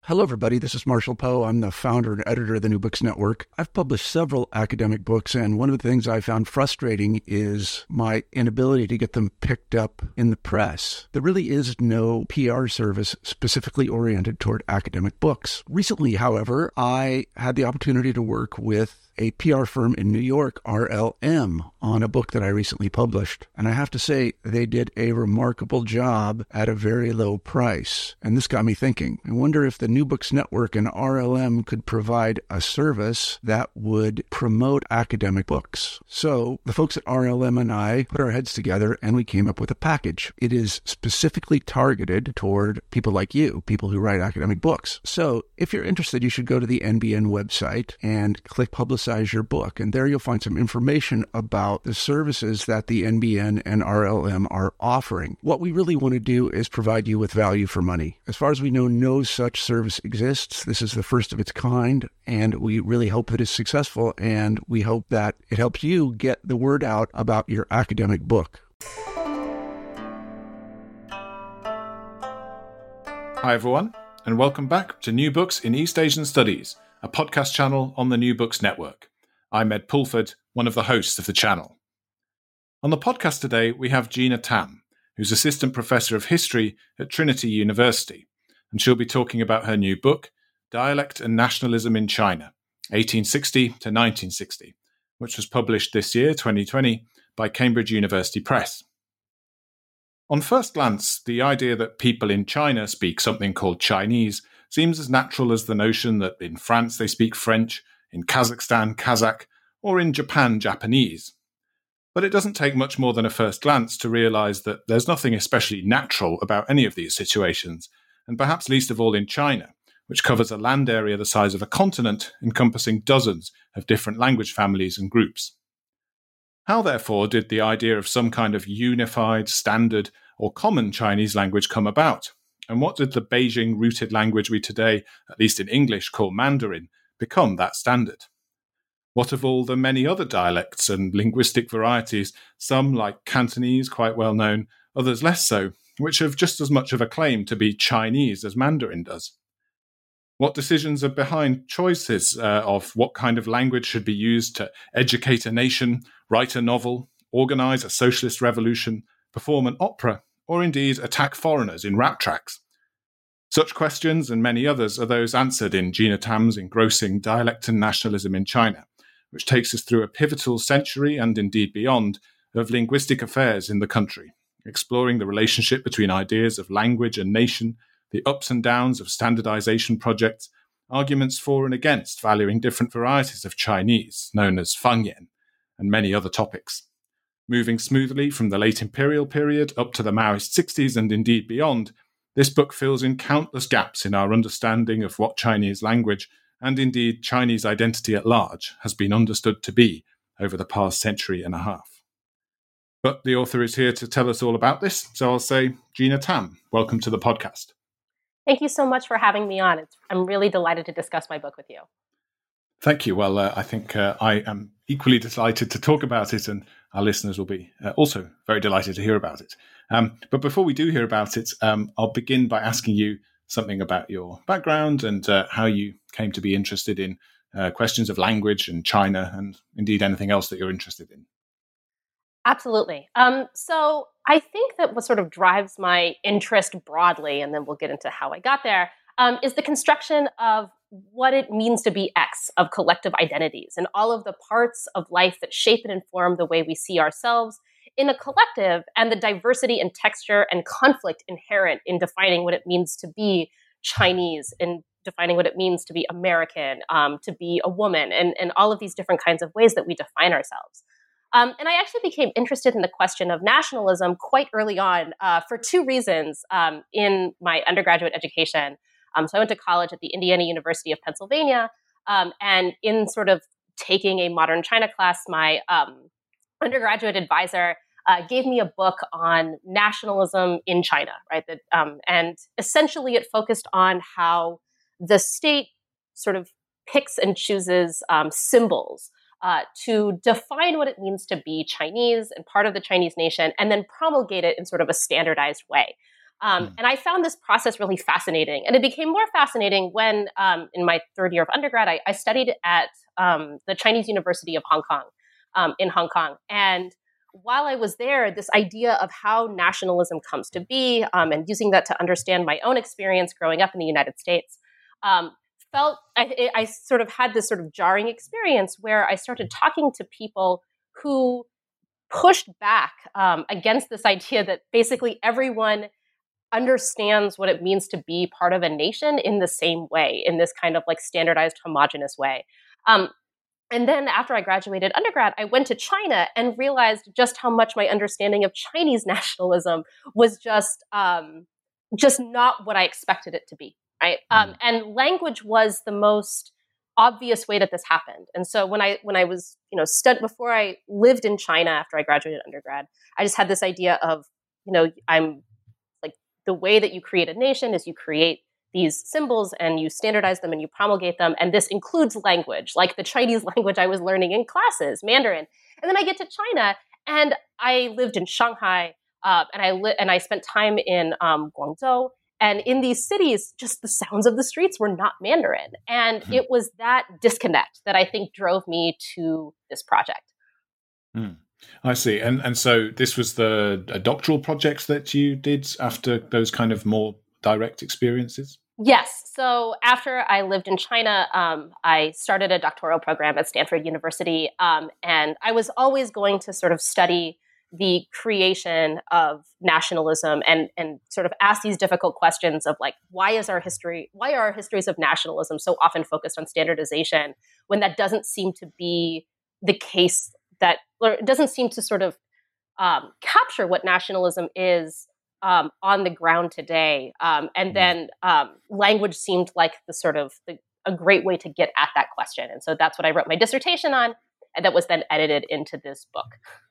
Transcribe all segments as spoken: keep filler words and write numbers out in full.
Hello, everybody. This is Marshall Poe. I'm the founder and editor of the New Books Network. I've published several academic books, and one of the things I found frustrating is my inability to get them picked up in the press. There really is no P R service specifically oriented toward academic books. Recently, however, I had the opportunity to work with a P R firm in New York, R L M, on a book that I recently published. And I have to say, they did a remarkable job at a very low price. And this got me thinking. I wonder if the New Books Network and R L M could provide a service that would promote academic books. So the folks at R L M and I put our heads together and we came up with a package. It is specifically targeted toward people like you, people who write academic books. So if you're interested, you should go to the N B N website and click Publicize your book. And there you'll find some information about the services that the N B N and R L M are offering. What we really want to do is provide you with value for money. As far as we know, no such service exists. This is the first of its kind, and we really hope that it's successful, and we hope that it helps you get the word out about your academic book. Hi, everyone, and welcome back to New Books in East Asian Studies, a podcast channel on the New Books Network. I'm Ed Pulford, one of the hosts of the channel. On the podcast today, we have Gina Tam, who's Assistant Professor of History at Trinity University, and she'll be talking about her new book, Dialect and Nationalism in China, eighteen sixty to nineteen sixty, which was published this year, twenty twenty, by Cambridge University Press. On first glance, the idea that people in China speak something called Chinese seems as natural as the notion that in France they speak French, in Kazakhstan, Kazakh, or in Japan, Japanese. But it doesn't take much more than a first glance to realise that there's nothing especially natural about any of these situations, and perhaps least of all in China, which covers a land area the size of a continent, encompassing dozens of different language families and groups. How, therefore, did the idea of some kind of unified, standard, or common Chinese language come about? And what did the Beijing-rooted language we today, at least in English, call Mandarin, become that standard? What of all the many other dialects and linguistic varieties, some like Cantonese, quite well known, others less so, which have just as much of a claim to be Chinese as Mandarin does? What decisions are behind choices uh, of what kind of language should be used to educate a nation, write a novel, organise a socialist revolution, perform an opera, or indeed attack foreigners in rap tracks? Such questions and many others are those answered in Gina Tam's engrossing Dialect and Nationalism in China, which takes us through a pivotal century and indeed beyond of linguistic affairs in the country, exploring the relationship between ideas of language and nation, the ups and downs of standardization projects, arguments for and against valuing different varieties of Chinese, known as Fangyan, and many other topics. Moving smoothly from the late imperial period up to the Maoist sixties and indeed beyond, this book fills in countless gaps in our understanding of what Chinese language, and indeed Chinese identity at large, has been understood to be over the past century and a half. But the author is here to tell us all about this, so I'll say, Gina Tam, welcome to the podcast. Thank you so much for having me on. It's, I'm really delighted to discuss my book with you. Thank you. Well, uh, I think uh, I am equally delighted to talk about it, and our listeners will be uh, also very delighted to hear about it. Um, but before we do hear about it, um, I'll begin by asking you something about your background and uh, how you came to be interested in uh, questions of language and China, and indeed anything else that you're interested in. Absolutely. Um, so I think that what sort of drives my interest broadly, and then we'll get into how I got there, um, is the construction of what it means to be X, of collective identities, and all of the parts of life that shape and inform the way we see ourselves in a collective, and the diversity and texture and conflict inherent in defining what it means to be Chinese, in defining what it means to be American, um, to be a woman, and, and all of these different kinds of ways that we define ourselves. Um, and I actually became interested in the question of nationalism quite early on uh, for two reasons um, in my undergraduate education. Um, so I went to college at the Indiana University of Pennsylvania, um, and in sort of taking a modern China class, my um, undergraduate advisor uh, gave me a book on nationalism in China, right? That, um, and essentially it focused on how the state sort of picks and chooses um, symbols uh, to define what it means to be Chinese and part of the Chinese nation, and then promulgate it in sort of a standardized way. Um, Mm. and I found this process really fascinating. And it became more fascinating when, um, in my third year of undergrad, I, I studied at um, the Chinese University of Hong Kong, um, in Hong Kong. And while I was there, this idea of how nationalism comes to be, um, and using that to understand my own experience growing up in the United States, um, felt I, I sort of had this sort of jarring experience where I started talking to people who pushed back um, against this idea that basically everyone understands what it means to be part of a nation in the same way, in this kind of like standardized, homogenous way. Um, and then after I graduated undergrad, I went to China and realized just how much my understanding of Chinese nationalism was just um, just not what I expected it to be. Right, um, and language was the most obvious way that this happened. And so when I when I was you know stud before I lived in China after I graduated undergrad, I just had this idea of you know I'm like the way that you create a nation is you create these symbols and you standardize them and you promulgate them, and this includes language, like the Chinese language I was learning in classes, Mandarin. And then I get to China, and I lived in Shanghai, uh, and I li- and I spent time in um, Guangzhou. And in these cities, just the sounds of the streets were not Mandarin. And Hmm. it was that disconnect that I think drove me to this project. Hmm. I see. And and so this was the a doctoral project that you did after those kind of more direct experiences? Yes. So after I lived in China, um, I started a doctoral program at Stanford University. Um, and I was always going to sort of study the creation of nationalism and and sort of ask these difficult questions of like, why is our history, why are our histories of nationalism so often focused on standardization when that doesn't seem to be the case, that or it doesn't seem to sort of um, capture what nationalism is um, on the ground today. Um, and then um, language seemed like the sort of the, a great way to get at that question. And so that's what I wrote my dissertation on, and that was then edited into this book.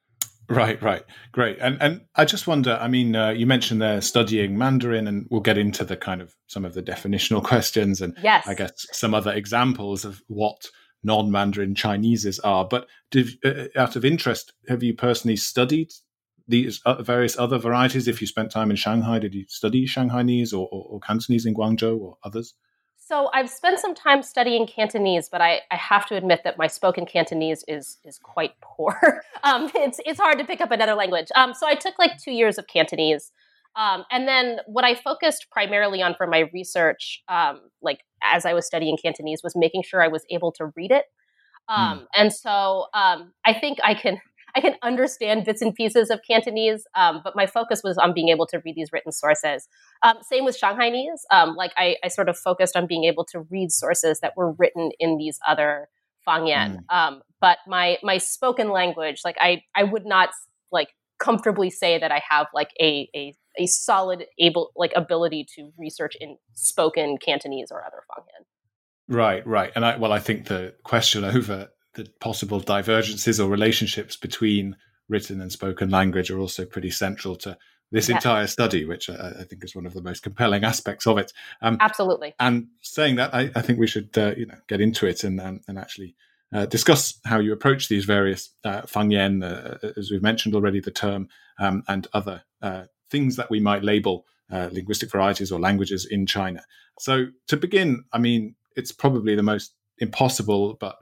Right, right. Great. And and I just wonder, I mean, uh, you mentioned there studying Mandarin, and we'll get into the kind of some of the definitional questions and Yes. I guess some other examples of what non-Mandarin Chineses are. But did, uh, out of interest, have you personally studied these uh, various other varieties? If you spent time in Shanghai, did you study Shanghainese or, or, or Cantonese in Guangzhou or others? So I've spent some time studying Cantonese, but I, I have to admit that my spoken Cantonese is is quite poor. um, it's it's hard to pick up another language. Um, so I took like two years of Cantonese, um, and then what I focused primarily on for my research, um, like as I was studying Cantonese, was making sure I was able to read it. Um, Hmm. And so um, I think I can I can understand bits and pieces of Cantonese, um, but my focus was on being able to read these written sources. Um, same with Shanghainese. Um, like I, I sort of focused on being able to read sources that were written in these other Fangyan. Hmm. Um, but my my spoken language, like I I would not like comfortably say that I have like a a a solid able like ability to research in spoken Cantonese or other Fangyan. Right, right. And I, well, I think the question over the possible divergences or relationships between written and spoken language are also pretty central to this Yes. entire study, which I, I think is one of the most compelling aspects of it. Um, Absolutely. and saying that, I, I think we should uh, you know get into it and um, and actually uh, discuss how you approach these various uh, Fangyan, uh, as we've mentioned already, the term um, and other uh, things that we might label uh, linguistic varieties or languages in China. So to begin, I mean, it's probably the most impossible, but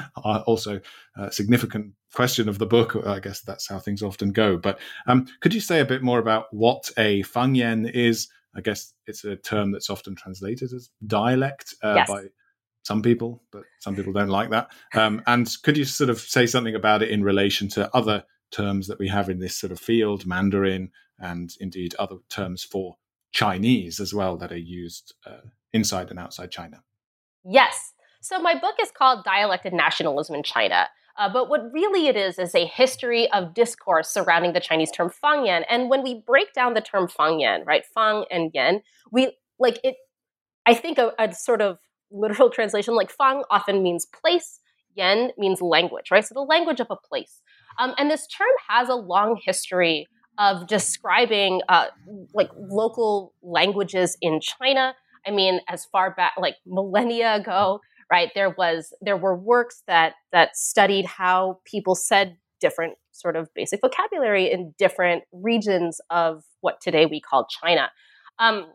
also uh, significant question of the book. I guess that's how things often go. But um, could you say a bit more about what a Fangyan is? I guess it's a term that's often translated as dialect uh, Yes. by some people, but some people don't like that. Um, and could you sort of say something about it in relation to other terms that we have in this sort of field, Mandarin, and indeed other terms for Chinese as well that are used uh, inside and outside China? Yes. So my book is called Dialect and Nationalism in China. Uh, but what really it is is a history of discourse surrounding the Chinese term Fangyan. And when we break down the term Fangyan, right, Fang and Yan, we like it. I think a, a sort of literal translation, like Fang often means place, Yan means language, right? So the language of a place. Um, and this term has a long history of describing uh, like local languages in China. I mean, as far back like millennia ago, right? There was there were works that that studied how people said different sort of basic vocabulary in different regions of what today we call China. Um,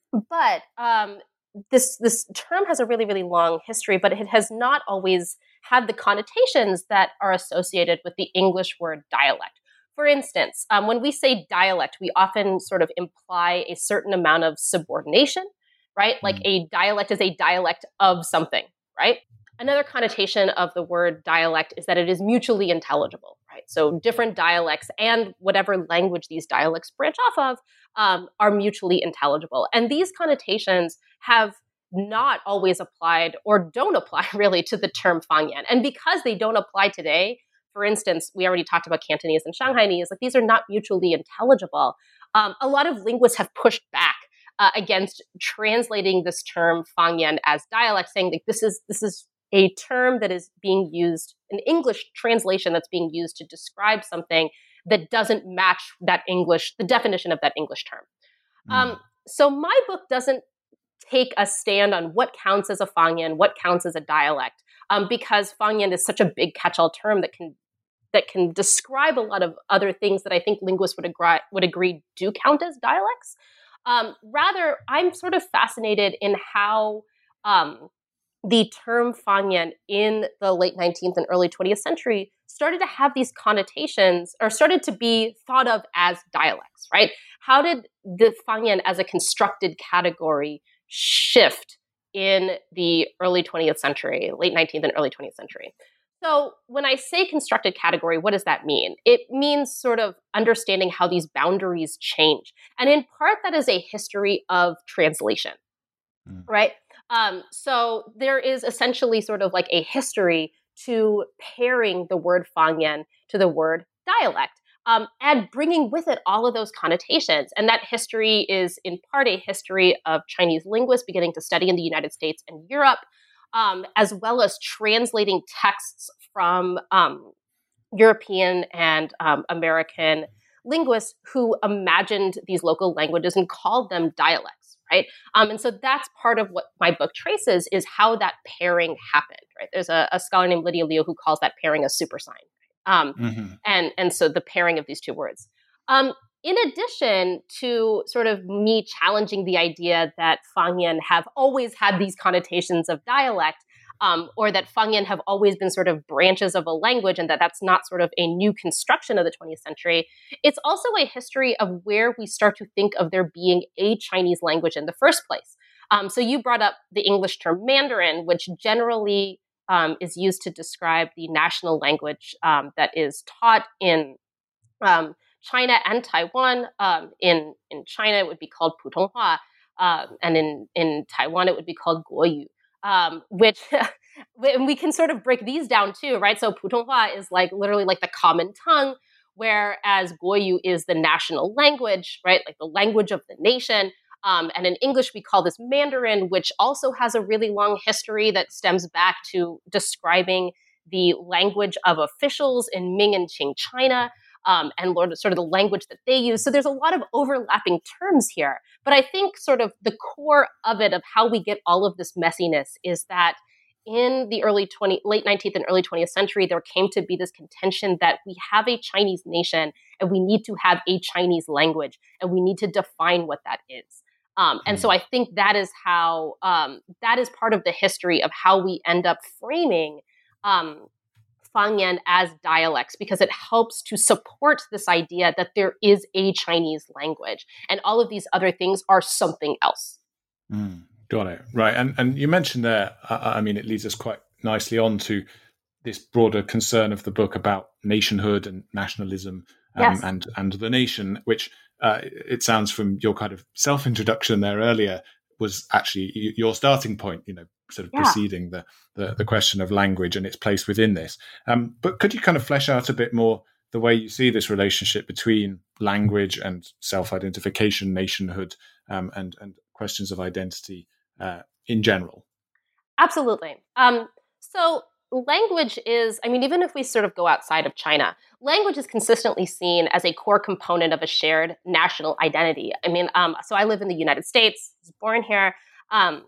but um, this this term has a really, really long history, but it has not always had the connotations that are associated with the English word dialect. For instance, um, when we say dialect, we often sort of imply a certain amount of subordination, right? Mm. Like a dialect is a dialect of something, right? Another connotation of the word dialect is that it is mutually intelligible, right? So different dialects and whatever language these dialects branch off of um, are mutually intelligible. And these connotations have not always applied or don't apply really to the term Fangyan. And because they don't apply today, for instance, we already talked about Cantonese and Shanghainese, like these are not mutually intelligible. Um, a lot of linguists have pushed back uh, against translating this term Fangyan as dialect, saying like this is this is a term that is being used, an English translation that's being used to describe something that doesn't match that English, the definition of that English term. Mm. Um, so my book doesn't take a stand on what counts as a Fangyan, what counts as a dialect, um, because Fangyan is such a big catch-all term that can that can describe a lot of other things that I think linguists would agree, would agree do count as dialects. Um, rather, I'm sort of fascinated in how um, the term Fangyan in the late nineteenth and early twentieth century started to have these connotations or started to be thought of as dialects, right? How did the Fangyan as a constructed category shift in the early twentieth century, late nineteenth and early twentieth century? So when I say constructed category, what does that mean? It means sort of understanding how these boundaries change. And in part, that is a history of translation, mm. right? Um, so there is essentially sort of like a history to pairing the word Fangyan to the word dialect, um, and bringing with it all of those connotations. And that history is in part a history of Chinese linguists beginning to study in the United States and Europe, um, as well as translating texts from um, European and um, American linguists who imagined these local languages and called them dialects, right? Um, and so that's part of what my book traces is how that pairing happened, right? There's a, a scholar named Lydia Liu who calls that pairing a supersign. Um, mm-hmm. and, and so the pairing of these two words. Um, in addition to sort of me challenging the idea that Fangyan have always had these connotations of dialect, um, or that Fangyan have always been sort of branches of a language and that that's not sort of a new construction of the twentieth century, it's also a history of where we start to think of there being a Chinese language in the first place. Um, so you brought up the English term Mandarin, which generally um, is used to describe the national language um, that is taught in um, China and Taiwan. Um, in, in China, it would be called Putonghua, uh, and in, in Taiwan, it would be called Guoyu. Um, which and we can sort of break these down too, right? So Putonghua is like literally like the common tongue, whereas Guoyu is the national language, right? Like the language of the nation. Um, and in English, we call this Mandarin, which also has a really long history that stems back to describing the language of officials in Ming and Qing China. Um, and sort of the language that they use. So there's a lot of overlapping terms here. But I think sort of the core of it, of how we get all of this messiness, is that in the early twenty, late nineteenth and early twentieth century, there came to be this contention that we have a Chinese nation and we need to have a Chinese language and we need to define what that is. Um, and so I think that is how, um, that is part of the history of how we end up framing um, Fangyan as dialects, because it helps to support this idea that there is a Chinese language and all of these other things are something else. Mm, got it. Right. And and you mentioned there, uh, I mean, it leads us quite nicely on to this broader concern of the book about nationhood and nationalism um, yes. and, and the nation, which uh, it sounds from your kind of self-introduction there earlier was actually your starting point, you know, sort of yeah. preceding the, the the question of language and its place within this. Um, but could you kind of flesh out a bit more the way you see this relationship between language and self-identification, nationhood, um, and, and questions of identity uh, in general? Absolutely. Um, so language is, I mean, even if we sort of go outside of China, language is consistently seen as a core component of a shared national identity. I mean, um, so I live in the United States, I was born here. Um,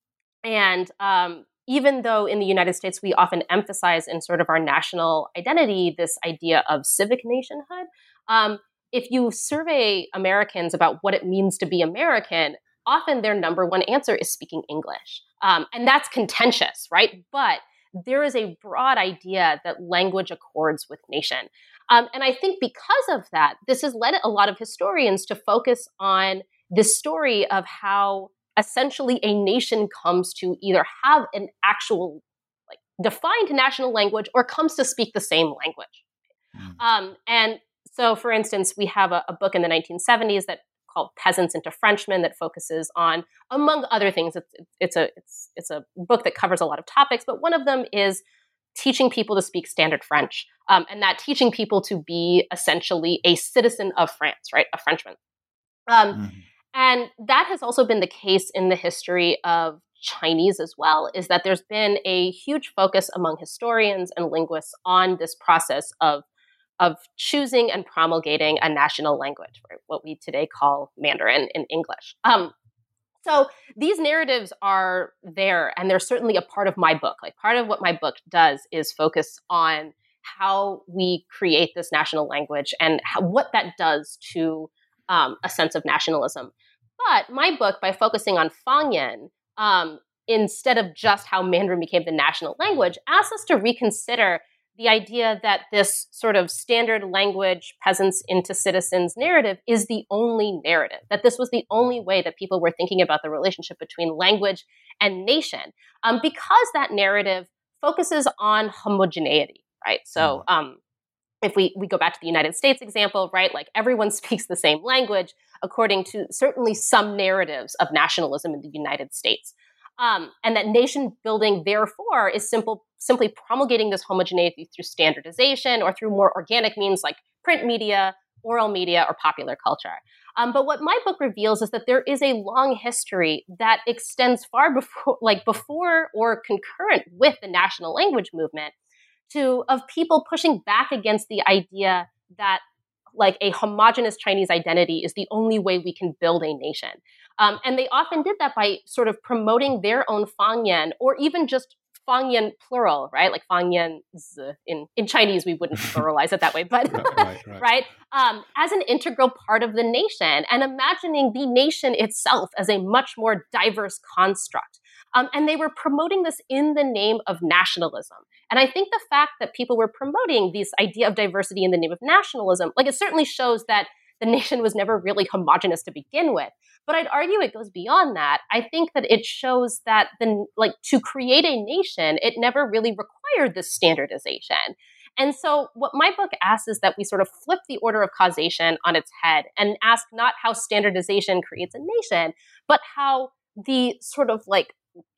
and um, even though in the United States, we often emphasize in sort of our national identity, this idea of civic nationhood, um, if you survey Americans about what it means to be American, often their number one answer is speaking English. Um, and that's contentious, right? But there is a broad idea that language accords with nation. Um, and I think because of that, this has led a lot of historians to focus on this story of how essentially a nation comes to either have an actual like defined national language or comes to speak the same language. Mm. Um, and so, for instance, we have a, a book in the nineteen seventies that called Peasants into Frenchmen that focuses on, among other things, it's, it's a it's it's a book that covers a lot of topics, but one of them is teaching people to speak standard French, um, and that teaching people to be essentially a citizen of France, right, a Frenchman. Um, mm-hmm. And that has also been the case in the history of Chinese as well, is that there's been a huge focus among historians and linguists on this process of of choosing and promulgating a national language, right, what we today call Mandarin in English. Um, so these narratives are there, and they're certainly a part of my book. Like part of what my book does is focus on how we create this national language and how, what that does to um, a sense of nationalism. But my book, by focusing on Fangyan, um, instead of just how Mandarin became the national language, asks us to reconsider the idea that this sort of standard language peasants into citizens narrative is the only narrative, that this was the only way that people were thinking about the relationship between language and nation, um, because that narrative focuses on homogeneity, right? So um, if we, we go back to the United States example, right, like everyone speaks the same language according to certainly some narratives of nationalism in the United States. Um, and that nation building, therefore, is simple, simply promulgating this homogeneity through standardization or through more organic means like print media, oral media, or popular culture. Um, but what my book reveals is that there is a long history that extends far before, like before or concurrent with the national language movement, to of people pushing back against the idea that like a homogenous Chinese identity is the only way we can build a nation. Um, and they often did that by sort of promoting their own Fangyan, or even just Fangyan plural, right? Like Fangyan in, in Chinese, we wouldn't pluralize it that way, but right, right, right. right? Um, as an integral part of the nation, and imagining the nation itself as a much more diverse construct. Um, and they were promoting this in the name of nationalism. And I think the fact that people were promoting this idea of diversity in the name of nationalism, like it certainly shows that the nation was never really homogenous to begin with. But I'd argue it goes beyond that. I think that it shows that the like to create a nation, it never really required this standardization. And so what my book asks is that we sort of flip the order of causation on its head and ask not how standardization creates a nation, but how the sort of like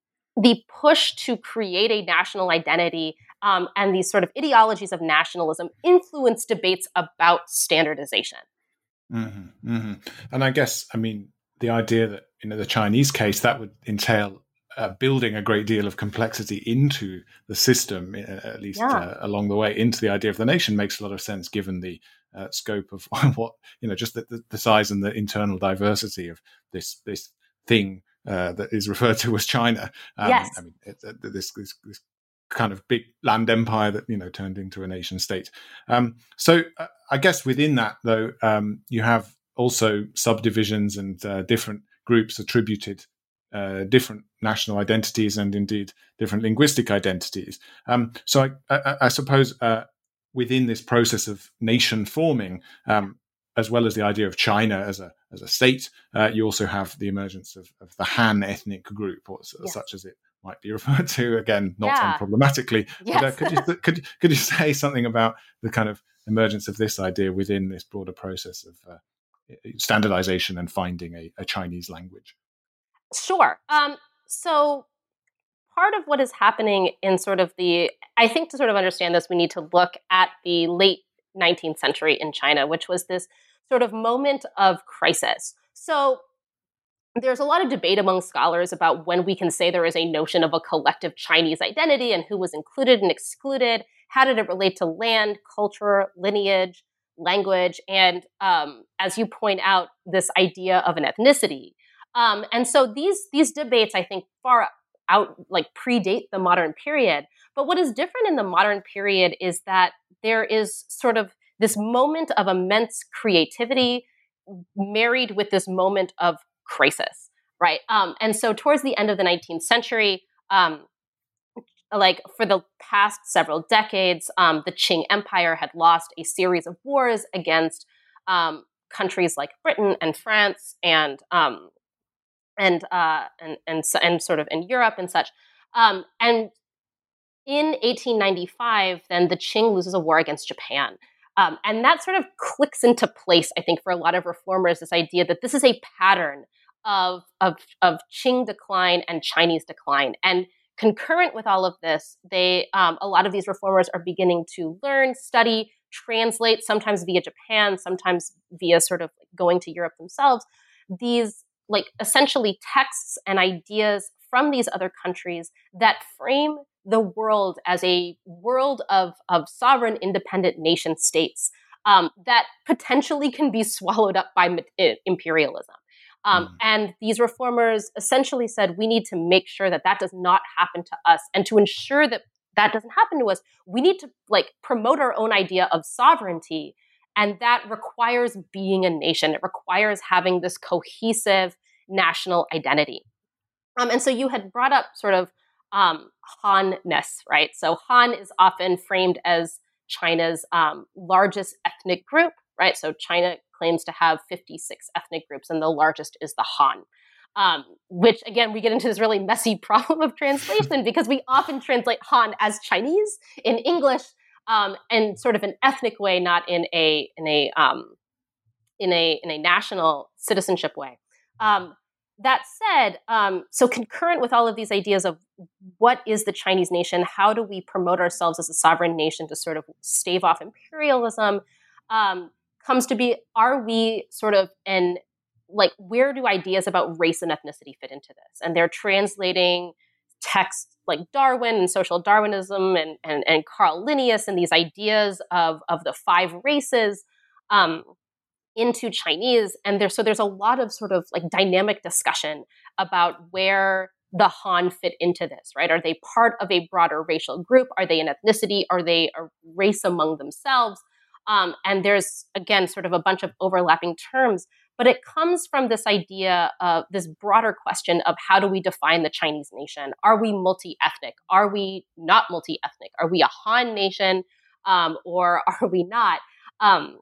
the push to create a national identity um, and these sort of ideologies of nationalism influence debates about standardization. Mm-hmm, mm-hmm. And I guess, I mean, the idea that, you know, the Chinese case, that would entail uh, building a great deal of complexity into the system, uh, at least yeah. uh, along the way, into the idea of the nation makes a lot of sense given the uh, scope of what, you know, just the, the size and the internal diversity of this this thing uh, that is referred to as China. Um, yes. I mean, it, uh, this, this, this kind of big land empire that, you know, turned into a nation state. Um, so uh, I guess within that, though, um, you have also subdivisions and uh, different groups attributed uh, different national identities and indeed different linguistic identities. Um, so I, I, I suppose uh, within this process of nation forming, um, as well as the idea of China as a as a state, uh, you also have the emergence of, of the Han ethnic group, or yes. such as it might be referred to, again, not yeah. unproblematically. Yes. But uh, could you could could you say something about the kind of emergence of this idea within this broader process of uh, standardization and finding a, a Chinese language? Sure. Um, so part of what is happening in sort of the, I think to sort of understand this, we need to look at the late nineteenth century in China, which was this sort of moment of crisis. So there's a lot of debate among scholars about when we can say there is a notion of a collective Chinese identity and who was included and excluded. How did it relate to land, culture, lineage, language, and um, as you point out, this idea of an ethnicity. Um, and so these these debates, I think, far out like predate the modern period. But what is different in the modern period is that there is sort of this moment of immense creativity married with this moment of crisis, right? Um, and so towards the end of the nineteenth century, um, like for the past several decades, um, the Qing Empire had lost a series of wars against um, countries like Britain and France and um, and, uh, and and and sort of in Europe and such. Um, and in eighteen ninety-five, then the Qing loses a war against Japan. Um, and that sort of clicks into place, I think, for a lot of reformers, this idea that this is a pattern of, of, of Qing decline and Chinese decline. And concurrent with all of this, they um, a lot of these reformers are beginning to learn, study, translate, sometimes via Japan, sometimes via sort of going to Europe themselves, these like essentially texts and ideas from these other countries that frame the world as a world of, of sovereign, independent nation states um, that potentially can be swallowed up by imperialism. Um, mm. And these reformers essentially said, we need to make sure that that does not happen to us. And to ensure that that doesn't happen to us, we need to like promote our own idea of sovereignty. And that requires being a nation. It requires having this cohesive national identity. Um, and so you had brought up sort of um, Han-ness, right? So Han is often framed as China's um, largest ethnic group, right? So China claims to have fifty-six ethnic groups, and the largest is the Han, um, which again, we get into this really messy problem of translation because we often translate Han as Chinese in English um, in sort of an ethnic way, not in a in a um, in a in a national citizenship way. Um, That said, um, so concurrent with all of these ideas of what is the Chinese nation, how do we promote ourselves as a sovereign nation to sort of stave off imperialism, um, comes to be, are we sort of in, like, where do ideas about race and ethnicity fit into this? And they're translating texts like Darwin and social Darwinism and, and, and Carl Linnaeus and these ideas of, of the five races, um, into Chinese. And there, so there's a lot of sort of like dynamic discussion about where the Han fit into this, right? Are they part of a broader racial group? Are they an ethnicity? Are they a race among themselves? Um, and there's, again, sort of a bunch of overlapping terms, but it comes from this idea of this broader question of how do we define the Chinese nation? Are we multi-ethnic? Are we not multi-ethnic? Are we a Han nation um, or are we not? Um,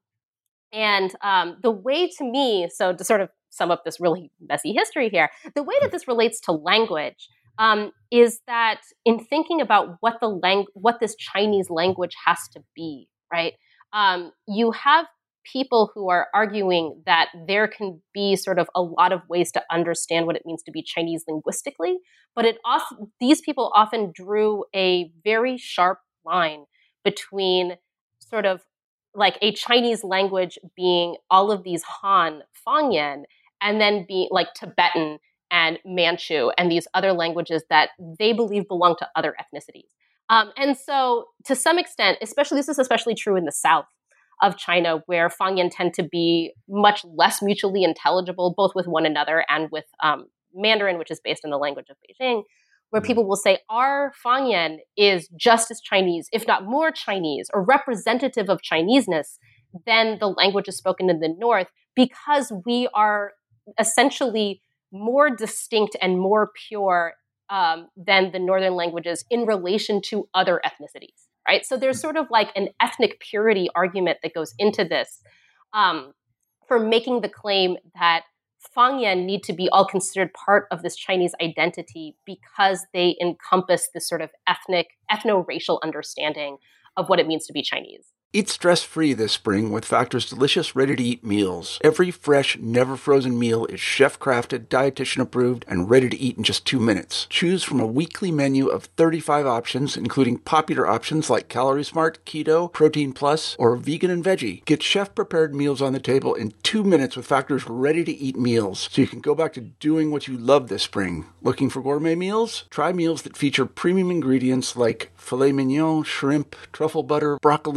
And um, the way to me, so to sort of sum up this really messy history here, the way that this relates to language um, is that in thinking about what the lang- what this Chinese language has to be, right? Um, you have people who are arguing that there can be sort of a lot of ways to understand what it means to be Chinese linguistically, but it often, these people often drew a very sharp line between sort of like a Chinese language being all of these Han, Fangyan, and then being like Tibetan and Manchu and these other languages that they believe belong to other ethnicities. Um, and so to some extent, especially this is especially true in the south of China, where Fangyan tend to be much less mutually intelligible, both with one another and with um, Mandarin, which is based in the language of Beijing, where people will say our Fangyan is just as Chinese, if not more Chinese, or representative of Chineseness than the languages spoken in the north, because we are essentially more distinct and more pure um, than the northern languages in relation to other ethnicities, right? So there's sort of like an ethnic purity argument that goes into this um, for making the claim that Fangyan need to be all considered part of this Chinese identity because they encompass this sort of ethnic, ethno-racial understanding of what it means to be Chinese. Eat stress-free this spring with Factor's delicious ready-to-eat meals. Every fresh, never-frozen meal is chef-crafted, dietitian-approved, and ready to eat in just two minutes. Choose from a weekly menu of thirty-five options, including popular options like Calorie Smart, Keto, Protein Plus, or Vegan and Veggie. Get chef-prepared meals on the table in two minutes with Factor's ready-to-eat meals, so you can go back to doing what you love this spring. Looking for gourmet meals? Try meals that feature premium ingredients like filet mignon, shrimp, truffle butter, broccolini, and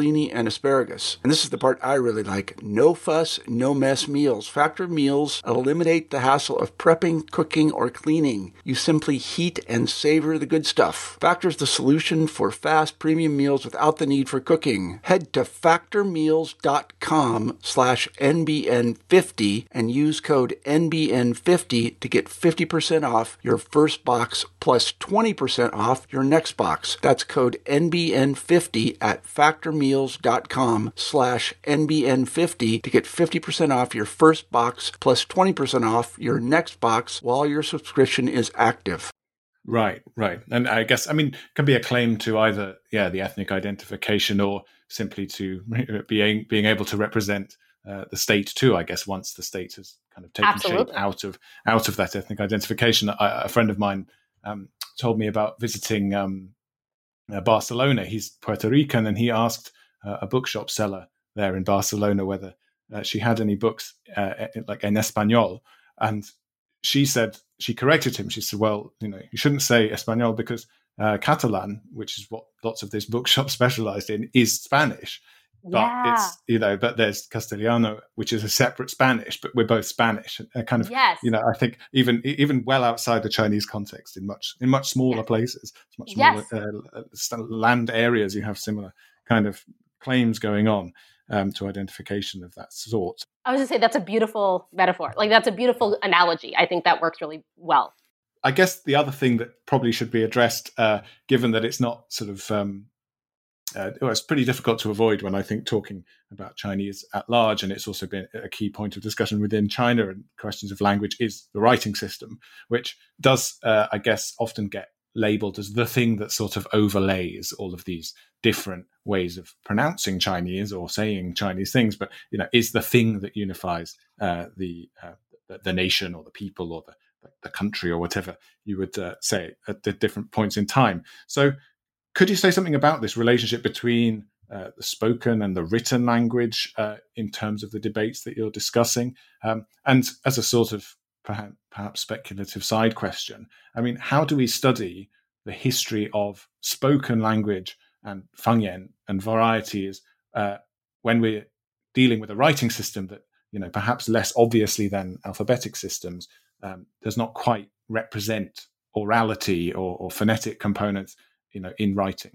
asparagus. And this is the part I really like. No fuss, no mess meals. Factor meals eliminate the hassle of prepping, cooking, or cleaning. You simply heat and savor the good stuff. Factor's the solution for fast premium meals without the need for cooking. Head to factormeals.com slash NBN50 and use code N B N fifty to get fifty percent off your first box plus twenty percent off your next box. That's code N B N fifty at factormeals.com slash NBN50 to get fifty percent off your first box plus twenty percent off your next box while your subscription is active. Right, right. And I guess, I mean, can be a claim to either, yeah, the ethnic identification or simply to being being able to represent uh, the state too, I guess, once the state has kind of taken Absolutely. shape out of out of that ethnic identification. I, a friend of mine um, told me about visiting um, uh, Barcelona. He's Puerto Rican, and he asked uh, a bookshop seller there in Barcelona whether uh, she had any books uh, like en español, and she said, she corrected him. She said, well, you know, you shouldn't say Espanol because uh, Catalan, which is what lots of this bookshop specialized in, is Spanish. But Yeah. it's, you know, but there's Castellano, which is a separate Spanish, but we're both Spanish. Uh, kind of, Yes. you know, I think even even well outside the Chinese context, in much in much smaller Yes. places, much Yes. smaller uh, land areas, you have similar kind of claims going on um, to identification of that sort. I was going to say that's a beautiful metaphor. Like that's a beautiful analogy. I think that works really well. I guess the other thing that probably should be addressed, uh, given that it's not sort of, um, uh, well, it's pretty difficult to avoid when I think talking about Chinese at large, and it's also been a key point of discussion within China and questions of language, is the writing system, which does, uh, I guess, often get labeled as the thing that sort of overlays all of these different ways of pronouncing Chinese or saying Chinese things, but, you know, is the thing that unifies uh, the, uh, the the nation or the people or the the country or whatever you would uh, say at the different points in time. So could you say something about this relationship between uh, the spoken and the written language uh, in terms of the debates that you're discussing? Um, and as a sort of perhaps, perhaps speculative side question, I mean, how do we study the history of spoken language and Fangyan and varieties uh, when we're dealing with a writing system that, you know, perhaps less obviously than alphabetic systems, um, does not quite represent orality or, or phonetic components, you know, in writing?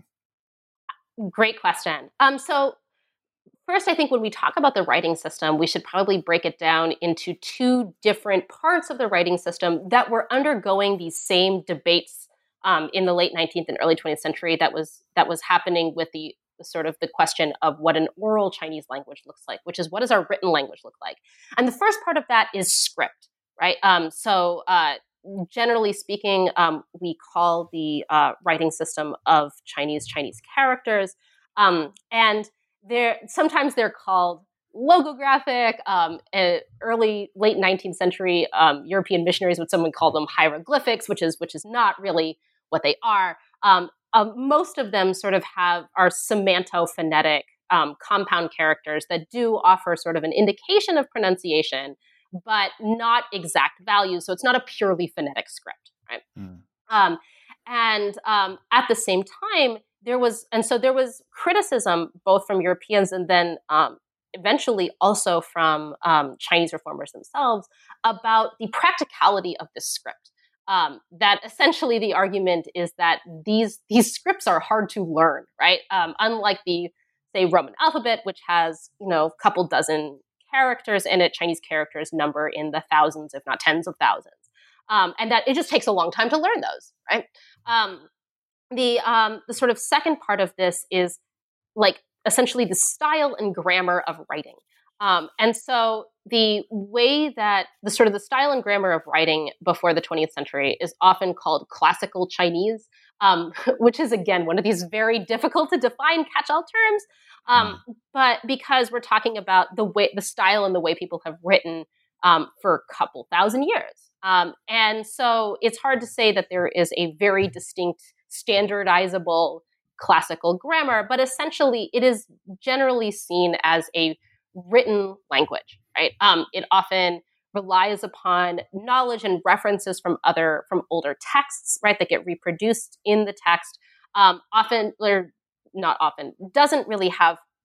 Great question. Um, so first, I think when we talk about the writing system, we should probably break it down into two different parts of the writing system that were undergoing these same debates um, in the late nineteenth and early twentieth century that was that was happening with the sort of the question of what an oral Chinese language looks like, which is what does our written language look like? And the first part of that is script, right? Um, so uh, generally speaking, um, we call the uh, writing system of Chinese Chinese characters, um, and they're sometimes they're called logographic. Um, uh, early late nineteenth century um, European missionaries would someone call them hieroglyphics, which is which is not really what they are. Um, um, most of them sort of have are semantophonetic um, compound characters that do offer sort of an indication of pronunciation, but not exact values. So it's not a purely phonetic script, right? Mm. Um, and um, at the same time, there was, and so there was criticism both from Europeans and then um, eventually also from um, Chinese reformers themselves about the practicality of this script. Um, that essentially the argument is that these these scripts are hard to learn, right? Um, unlike the, say, Roman alphabet, which has, you know, a couple dozen characters in it, Chinese characters number in the thousands, if not tens of thousands. Um, and that it just takes a long time to learn those, right? Um, the um, the sort of second part of this is like essentially the style and grammar of writing. Um, and so the way that the sort of the style and grammar of writing before the twentieth century is often called classical Chinese, um, which is, again, one of these very difficult to define catch-all terms. Um, mm. But because we're talking about the way, the style and the way people have written um, for a couple thousand years. Um, and so it's hard to say that there is a very distinct, standardizable classical grammar, but essentially it is generally seen as a written language, right? Um, it often relies upon knowledge and references from other, from older texts, right, that get reproduced in the text. Um, often, or not often, doesn't really have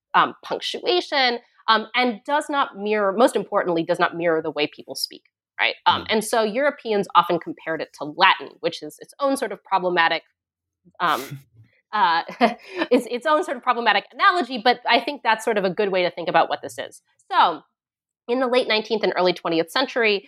um, punctuation, um, and does not mirror, most importantly, does not mirror the way people speak, right? Um, and so Europeans often compared it to Latin, which is its own sort of problematic, um, uh, its, its own sort of problematic analogy, but I think that's sort of a good way to think about what this is. So in the late nineteenth and early twentieth century,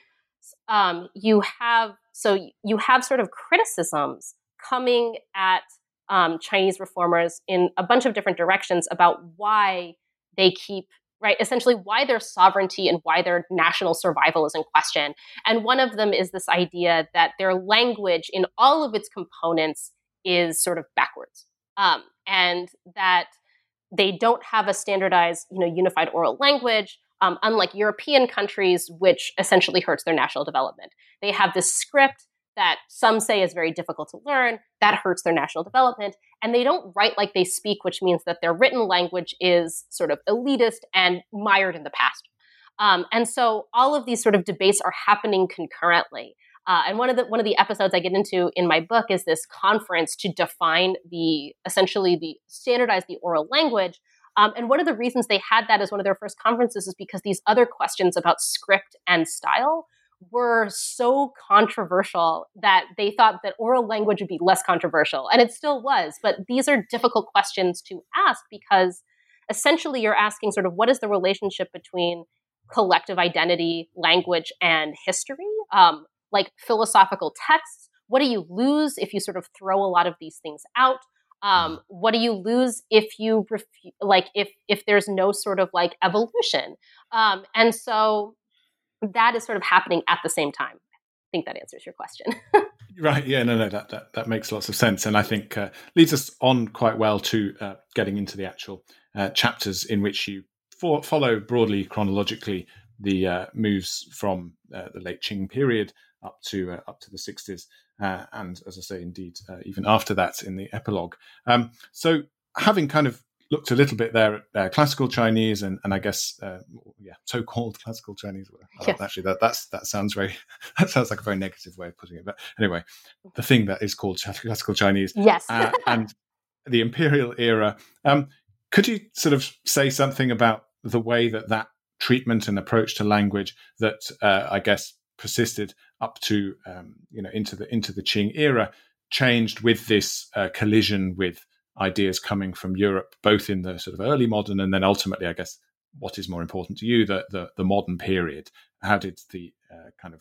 um, you have, so you have sort of criticisms coming at um, Chinese reformers in a bunch of different directions about why they keep, right, essentially why their sovereignty and why their national survival is in question. And one of them is this idea that their language in all of its components is sort of backwards, um, and that they don't have a standardized, you know, unified oral language, um, unlike European countries, which essentially hurts their national development. They have this script that some say is very difficult to learn, that hurts their national development, and they don't write like they speak, which means that their written language is sort of elitist and mired in the past. Um, and so all of these sort of debates are happening concurrently. Uh, and one of the one of the episodes I get into in my book is this conference to define the, essentially the standardize the oral language. Um, and one of the reasons they had that as one of their first conferences is because these other questions about script and style were so controversial that they thought that oral language would be less controversial. And it still was. But these are difficult questions to ask because essentially you're asking sort of what is the relationship between collective identity, language, and history? Um, like philosophical texts. What do you lose if you sort of throw a lot of these things out? Um, what do you lose if you refu- like if if there's no sort of like evolution? Um, and so that is sort of happening at the same time. I think that answers your question. Right. Yeah, no, no, that, that, that makes lots of sense. And I think uh, leads us on quite well to uh, getting into the actual uh, chapters in which you for, follow broadly chronologically the uh, moves from uh, the late Qing period up to uh, up to the sixties. Uh, and as I say, indeed, uh, even after that in the epilogue. Um, so having kind of looked a little bit there at uh, classical Chinese and, and I guess, uh, yeah, so-called classical Chinese. Yes. Actually, that that's that sounds very, that sounds like a very negative way of putting it. But anyway, the thing that is called classical Chinese. Yes. uh, and the imperial era. Um, could you sort of say something about the way that that treatment and approach to language that uh, I guess persisted up to, um, you know, into the into the Qing era changed with this uh, collision with ideas coming from Europe, both in the sort of early modern and then ultimately, I guess, what is more important to you, the the, the modern period? How did the uh, kind of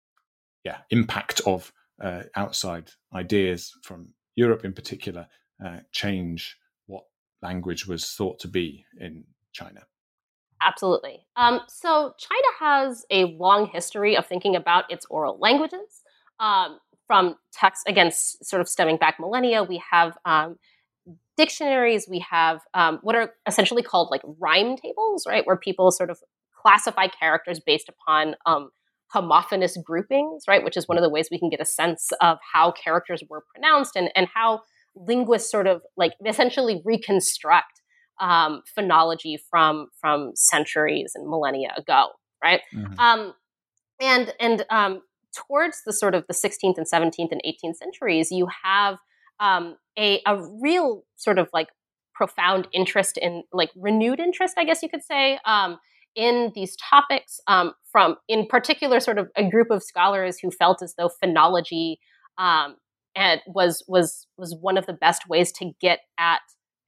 yeah impact of uh, outside ideas from Europe in particular uh, change what language was thought to be in China? Absolutely. Um, so China has a long history of thinking about its oral languages. Um, from texts, again, s- sort of stemming back millennia, we have um, dictionaries, we have um, what are essentially called like rhyme tables, right? Where people sort of classify characters based upon um, homophonous groupings, right? Which is one of the ways we can get a sense of how characters were pronounced and, and how linguists sort of like essentially reconstruct um, phonology from, from centuries and millennia ago, right? Mm-hmm. Um, and and um, towards the sort of the sixteenth and seventeenth and eighteenth centuries, you have um, a, a real sort of like profound interest in like renewed interest, I guess you could say, um, in these topics um, from, in particular, sort of a group of scholars who felt as though phonology um, and was was was one of the best ways to get at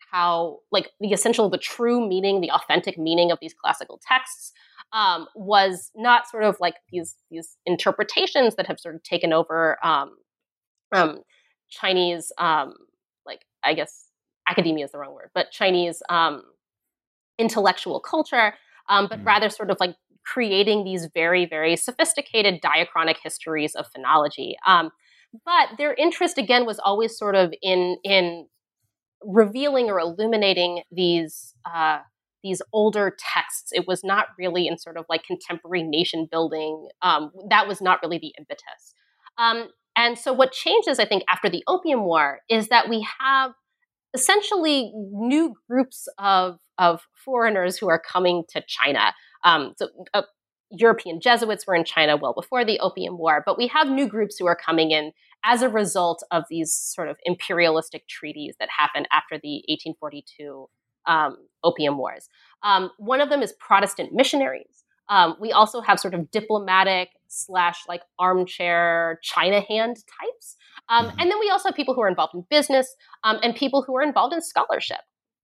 how like the essential, the true meaning, the authentic meaning of these classical texts um, was not sort of like these these interpretations that have sort of taken over um, um, Chinese, um, like I guess academia is the wrong word, but Chinese um, intellectual culture, um, but mm. rather sort of like creating these very, very sophisticated diachronic histories of phonology. Um, but their interest, again, was always sort of in in revealing or illuminating these uh, these older texts. It was not really in sort of like contemporary nation building. Um, that was not really the impetus. Um, and so what changes, I think, after the Opium War is that we have essentially new groups of, of foreigners who are coming to China. Um, so uh, European Jesuits were in China well before the Opium War, but we have new groups who are coming in as a result of these sort of imperialistic treaties that happened after the eighteen forty-two um, opium wars. Um, one of them is Protestant missionaries. Um, we also have sort of diplomatic slash like armchair China hand types. Um, Mm-hmm. and then we also have people who are involved in business um, and people who are involved in scholarship.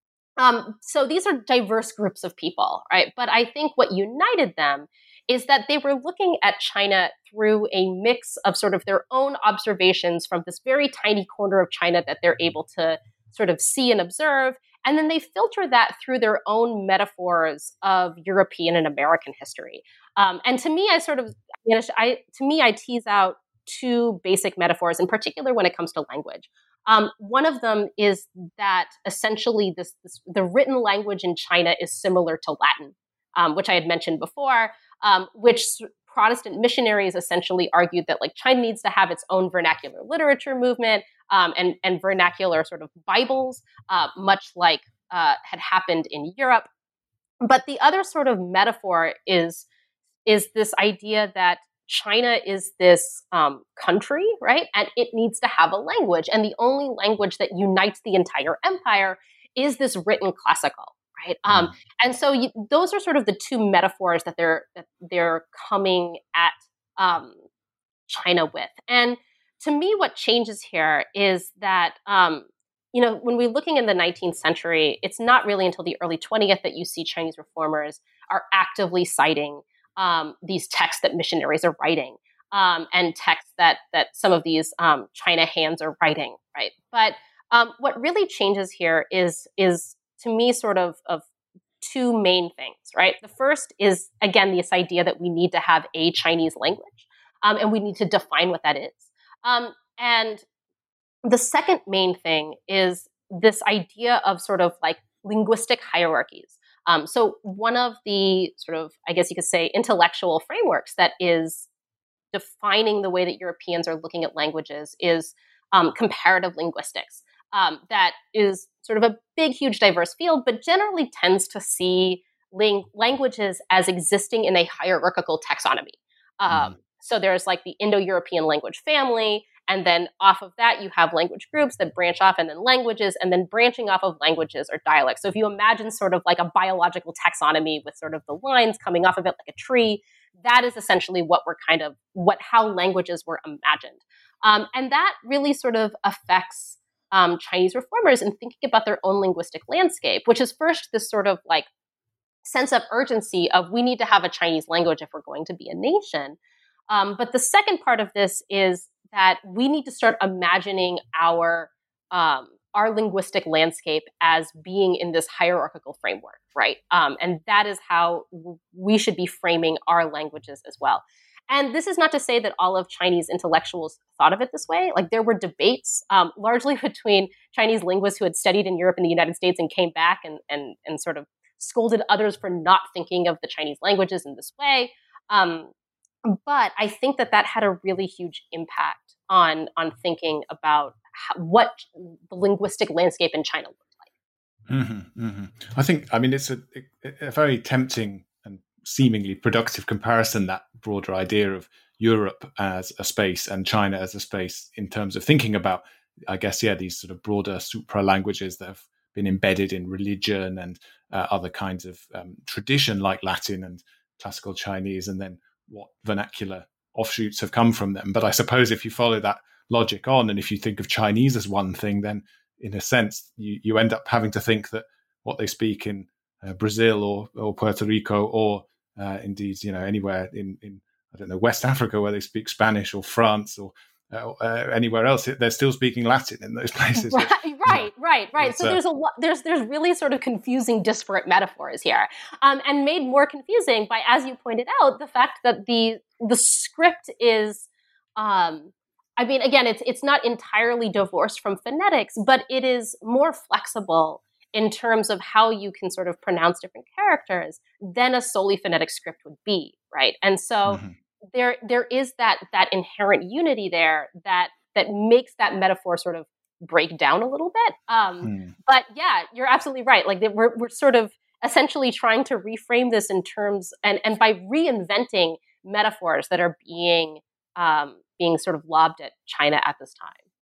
Um, so these are diverse groups of people, right? But I think what united them is that they were looking at China through a mix of sort of their own observations from this very tiny corner of China that they're able to sort of see and observe. And then they filter that through their own metaphors of European and American history. Um, and to me, I sort of, you know, I, to me, I tease out two basic metaphors, in particular when it comes to language. Um, one of them is that essentially this, this the written language in China is similar to Latin, um, which I had mentioned before, um, which Protestant missionaries essentially argued that like China needs to have its own vernacular literature movement um, and, and vernacular sort of Bibles, uh, much like uh, had happened in Europe. But the other sort of metaphor is, is this idea that China is this um, country, right? And it needs to have a language. And the only language that unites the entire empire is this written classical, right? Mm. Um, and so you, those are sort of the two metaphors that they're that they're coming at um, China with. And to me, what changes here is that, um, you know, when we're looking in the nineteenth century, it's not really until the early twentieth that you see Chinese reformers are actively citing Um, these texts that missionaries are writing um, and texts that that some of these um, China hands are writing, right? But um, what really changes here is is to me sort of of two main things, right? The first is again this idea that we need to have a Chinese language um, and we need to define what that is. Um, and the second main thing is this idea of sort of like linguistic hierarchies. Um, so one of the sort of, I guess you could say, intellectual frameworks that is defining the way that Europeans are looking at languages is um, comparative linguistics. Um, that is sort of a big, huge, diverse field, but generally tends to see ling- languages as existing in a hierarchical taxonomy. Um, mm. So there's like the Indo-European language family, and then off of that, you have language groups that branch off, and then languages, and then branching off of languages or dialects. So if you imagine sort of like a biological taxonomy with sort of the lines coming off of it like a tree, that is essentially what we're kind of, what how languages were imagined. Um, and that really sort of affects um, Chinese reformers in thinking about their own linguistic landscape, which is first this sort of like sense of urgency of we need to have a Chinese language if we're going to be a nation. Um, but the second part of this is that we need to start imagining our um, our linguistic landscape as being in this hierarchical framework, right? Um, and that is how w- we should be framing our languages as well. And this is not to say that all of Chinese intellectuals thought of it this way. Like there were debates, um, largely between Chinese linguists who had studied in Europe and the United States and came back and and and sort of scolded others for not thinking of the Chinese languages in this way. Um, But I think that that had a really huge impact on on thinking about how, what the linguistic landscape in China looked like. Mm-hmm, mm-hmm. I think, I mean, it's a, a very tempting and seemingly productive comparison, that broader idea of Europe as a space and China as a space in terms of thinking about, I guess, yeah, these sort of broader supra languages that have been embedded in religion and uh, other kinds of um, tradition like Latin and classical Chinese, and then what vernacular offshoots have come from them. But I suppose if you follow that logic on, and if you think of Chinese as one thing, then in a sense, you, you end up having to think that what they speak in uh, Brazil or, or Puerto Rico, or uh, indeed, you know, anywhere in, in, I don't know, West Africa where they speak Spanish, or France, or uh, uh, anywhere else, they're still speaking Latin in those places. Right, which, right, you know, right, right. So uh, there's a lot, there's there's really sort of confusing, disparate metaphors here, um, and made more confusing by, as you pointed out, the fact that the the script is, um, I mean, again, it's it's not entirely divorced from phonetics, but it is more flexible in terms of how you can sort of pronounce different characters than a solely phonetic script would be, right? And so mm-hmm. there there is that that inherent unity there that that makes that metaphor sort of break down a little bit. Um, hmm. But yeah, you're absolutely right. Like we're we're sort of essentially trying to reframe this in terms, and and by reinventing metaphors that are being um, being sort of lobbed at China at this time.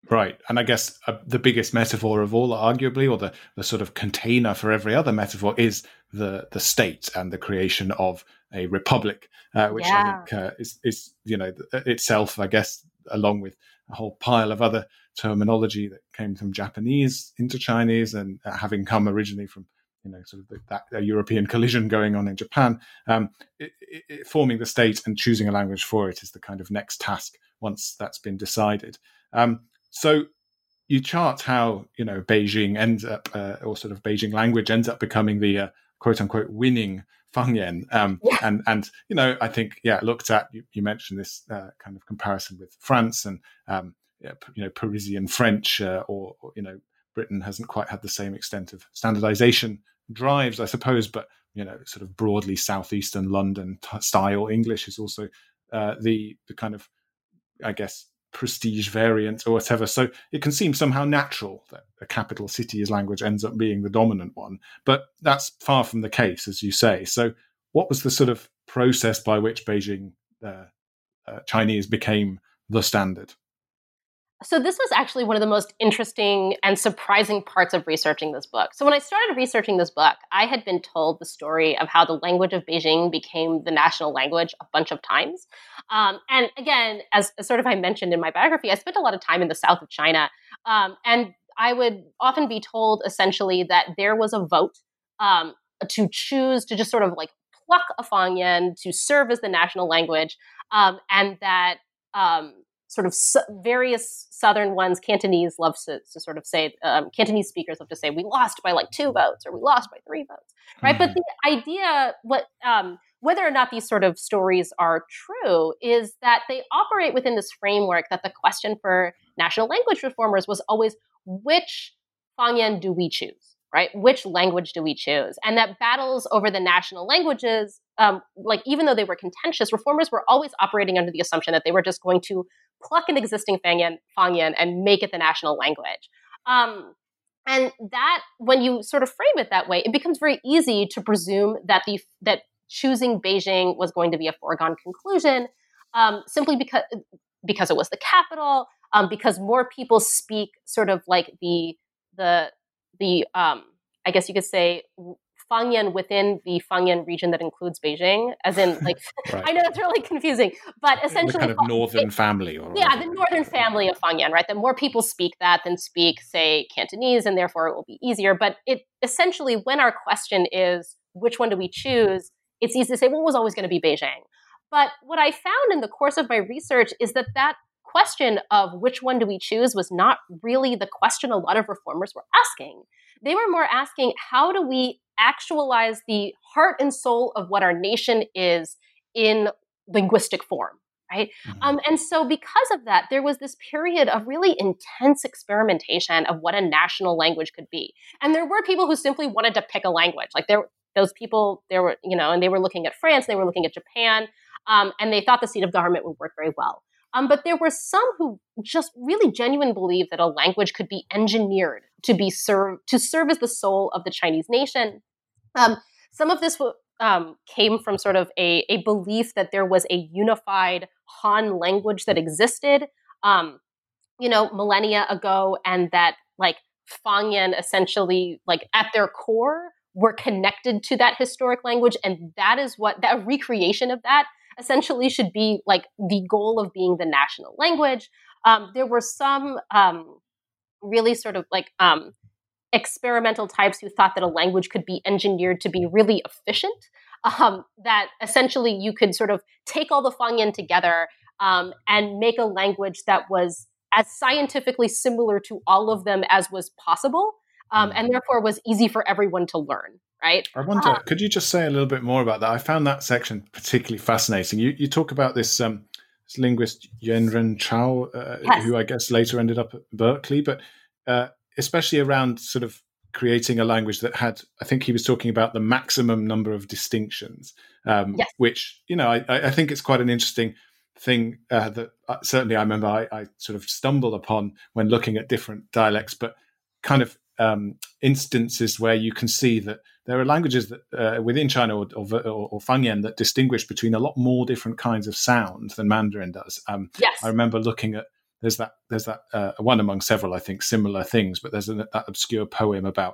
Right. And I guess uh, the biggest metaphor of all, arguably, or the, the sort of container for every other metaphor, is the the state and the creation of a republic, uh, which yeah. I think uh, is, is, you know, itself, I guess, along with a whole pile of other terminology that came from Japanese into Chinese, and uh, having come originally from, you know, sort of the, that uh, European collision going on in Japan, um, it, it, it, forming the state and choosing a language for it is the kind of next task once that's been decided. Um, So you chart how, you know, Beijing ends up, uh, or sort of Beijing language ends up becoming the uh, quote unquote winning Fangyan. Um, yeah. And, and, you know, I think, yeah, looked at, you, you mentioned this uh, kind of comparison with France and, um, you know, Parisian French, uh, or, or, you know, Britain hasn't quite had the same extent of standardization drives, I suppose, but, you know, sort of broadly southeastern London t- style English is also uh, the the kind of, I guess, prestige variant or whatever. So it can seem somehow natural that a capital city's language ends up being the dominant one, but that's far from the case, as you say. So what was the sort of process by which Beijing uh, uh, Chinese became the standard? So this was actually one of the most interesting and surprising parts of researching this book. So when I started researching this book, I had been told the story of how the language of Beijing became the national language a bunch of times. Um, and again, as, as sort of I mentioned in my biography, I spent a lot of time in the south of China. Um, and I would often be told essentially that there was a vote um, to choose to just sort of like pluck a Fangyan to serve as the national language, um, and that um, sort of su- various southern ones, Cantonese loves to, to sort of say, um, Cantonese speakers love to say, we lost by like two votes or we lost by three votes, right? Mm-hmm. But the idea, what um, whether or not these sort of stories are true, is that they operate within this framework that the question for national language reformers was always, which Fangyan do we choose, right? Which language do we choose? And that battles over the national languages, um, like even though they were contentious, reformers were always operating under the assumption that they were just going to pluck an existing Fangyan, Fangyan and make it the national language. Um, and that, when you sort of frame it that way, it becomes very easy to presume that the that choosing Beijing was going to be a foregone conclusion, um, simply because because it was the capital, um, because more people speak sort of like the the the um, I guess you could say Fangyan within the Fangyan region that includes Beijing, as in like, right. I know it's really confusing, but essentially the kind of northern it, family. Or yeah, the northern family of Fangyan, right? The more people speak that than speak, say, Cantonese, and therefore it will be easier. But it essentially, when our question is, which one do we choose? It's easy to say, well, it was always going to be Beijing. But what I found in the course of my research is that that question of which one do we choose was not really the question a lot of reformers were asking. They were more asking, how do we actualize the heart and soul of what our nation is in linguistic form, right? Mm-hmm. Um, and so because of that, there was this period of really intense experimentation of what a national language could be. And there were people who simply wanted to pick a language. Like there, those people, there were, you know, and they were looking at France, they were looking at Japan, um, and they thought the seat of government would work very well. Um, but there were some who just really genuinely believed that a language could be engineered to be served to serve as the soul of the Chinese nation. Um, some of this w- um, came from sort of a, a belief that there was a unified Han language that existed, um, you know, millennia ago, and that like Fangyan essentially, like at their core, were connected to that historic language, and that is what that recreation of that essentially should be like the goal of being the national language. Um, there were some um, really sort of like um, experimental types who thought that a language could be engineered to be really efficient, um, that essentially you could sort of take all the Fangyan together um, and make a language that was as scientifically similar to all of them as was possible, um, and therefore was easy for everyone to learn. Right. I wonder, uh, could you just say a little bit more about that? I found that section particularly fascinating. You you talk about this, um, this linguist Yuanren Chao, uh, yes. who I guess later ended up at Berkeley, but uh, especially around sort of creating a language that had, I think he was talking about the maximum number of distinctions, um, yes. which, you know, I, I think it's quite an interesting thing uh, that uh, certainly I remember I, I sort of stumbled upon when looking at different dialects, but kind of um, instances where you can see that there are languages that uh, within China or, or, or Fangyan that distinguish between a lot more different kinds of sounds than Mandarin does. Um, yes. I remember looking at there's that there's that uh, one among several, I think, similar things. But there's an, that obscure poem about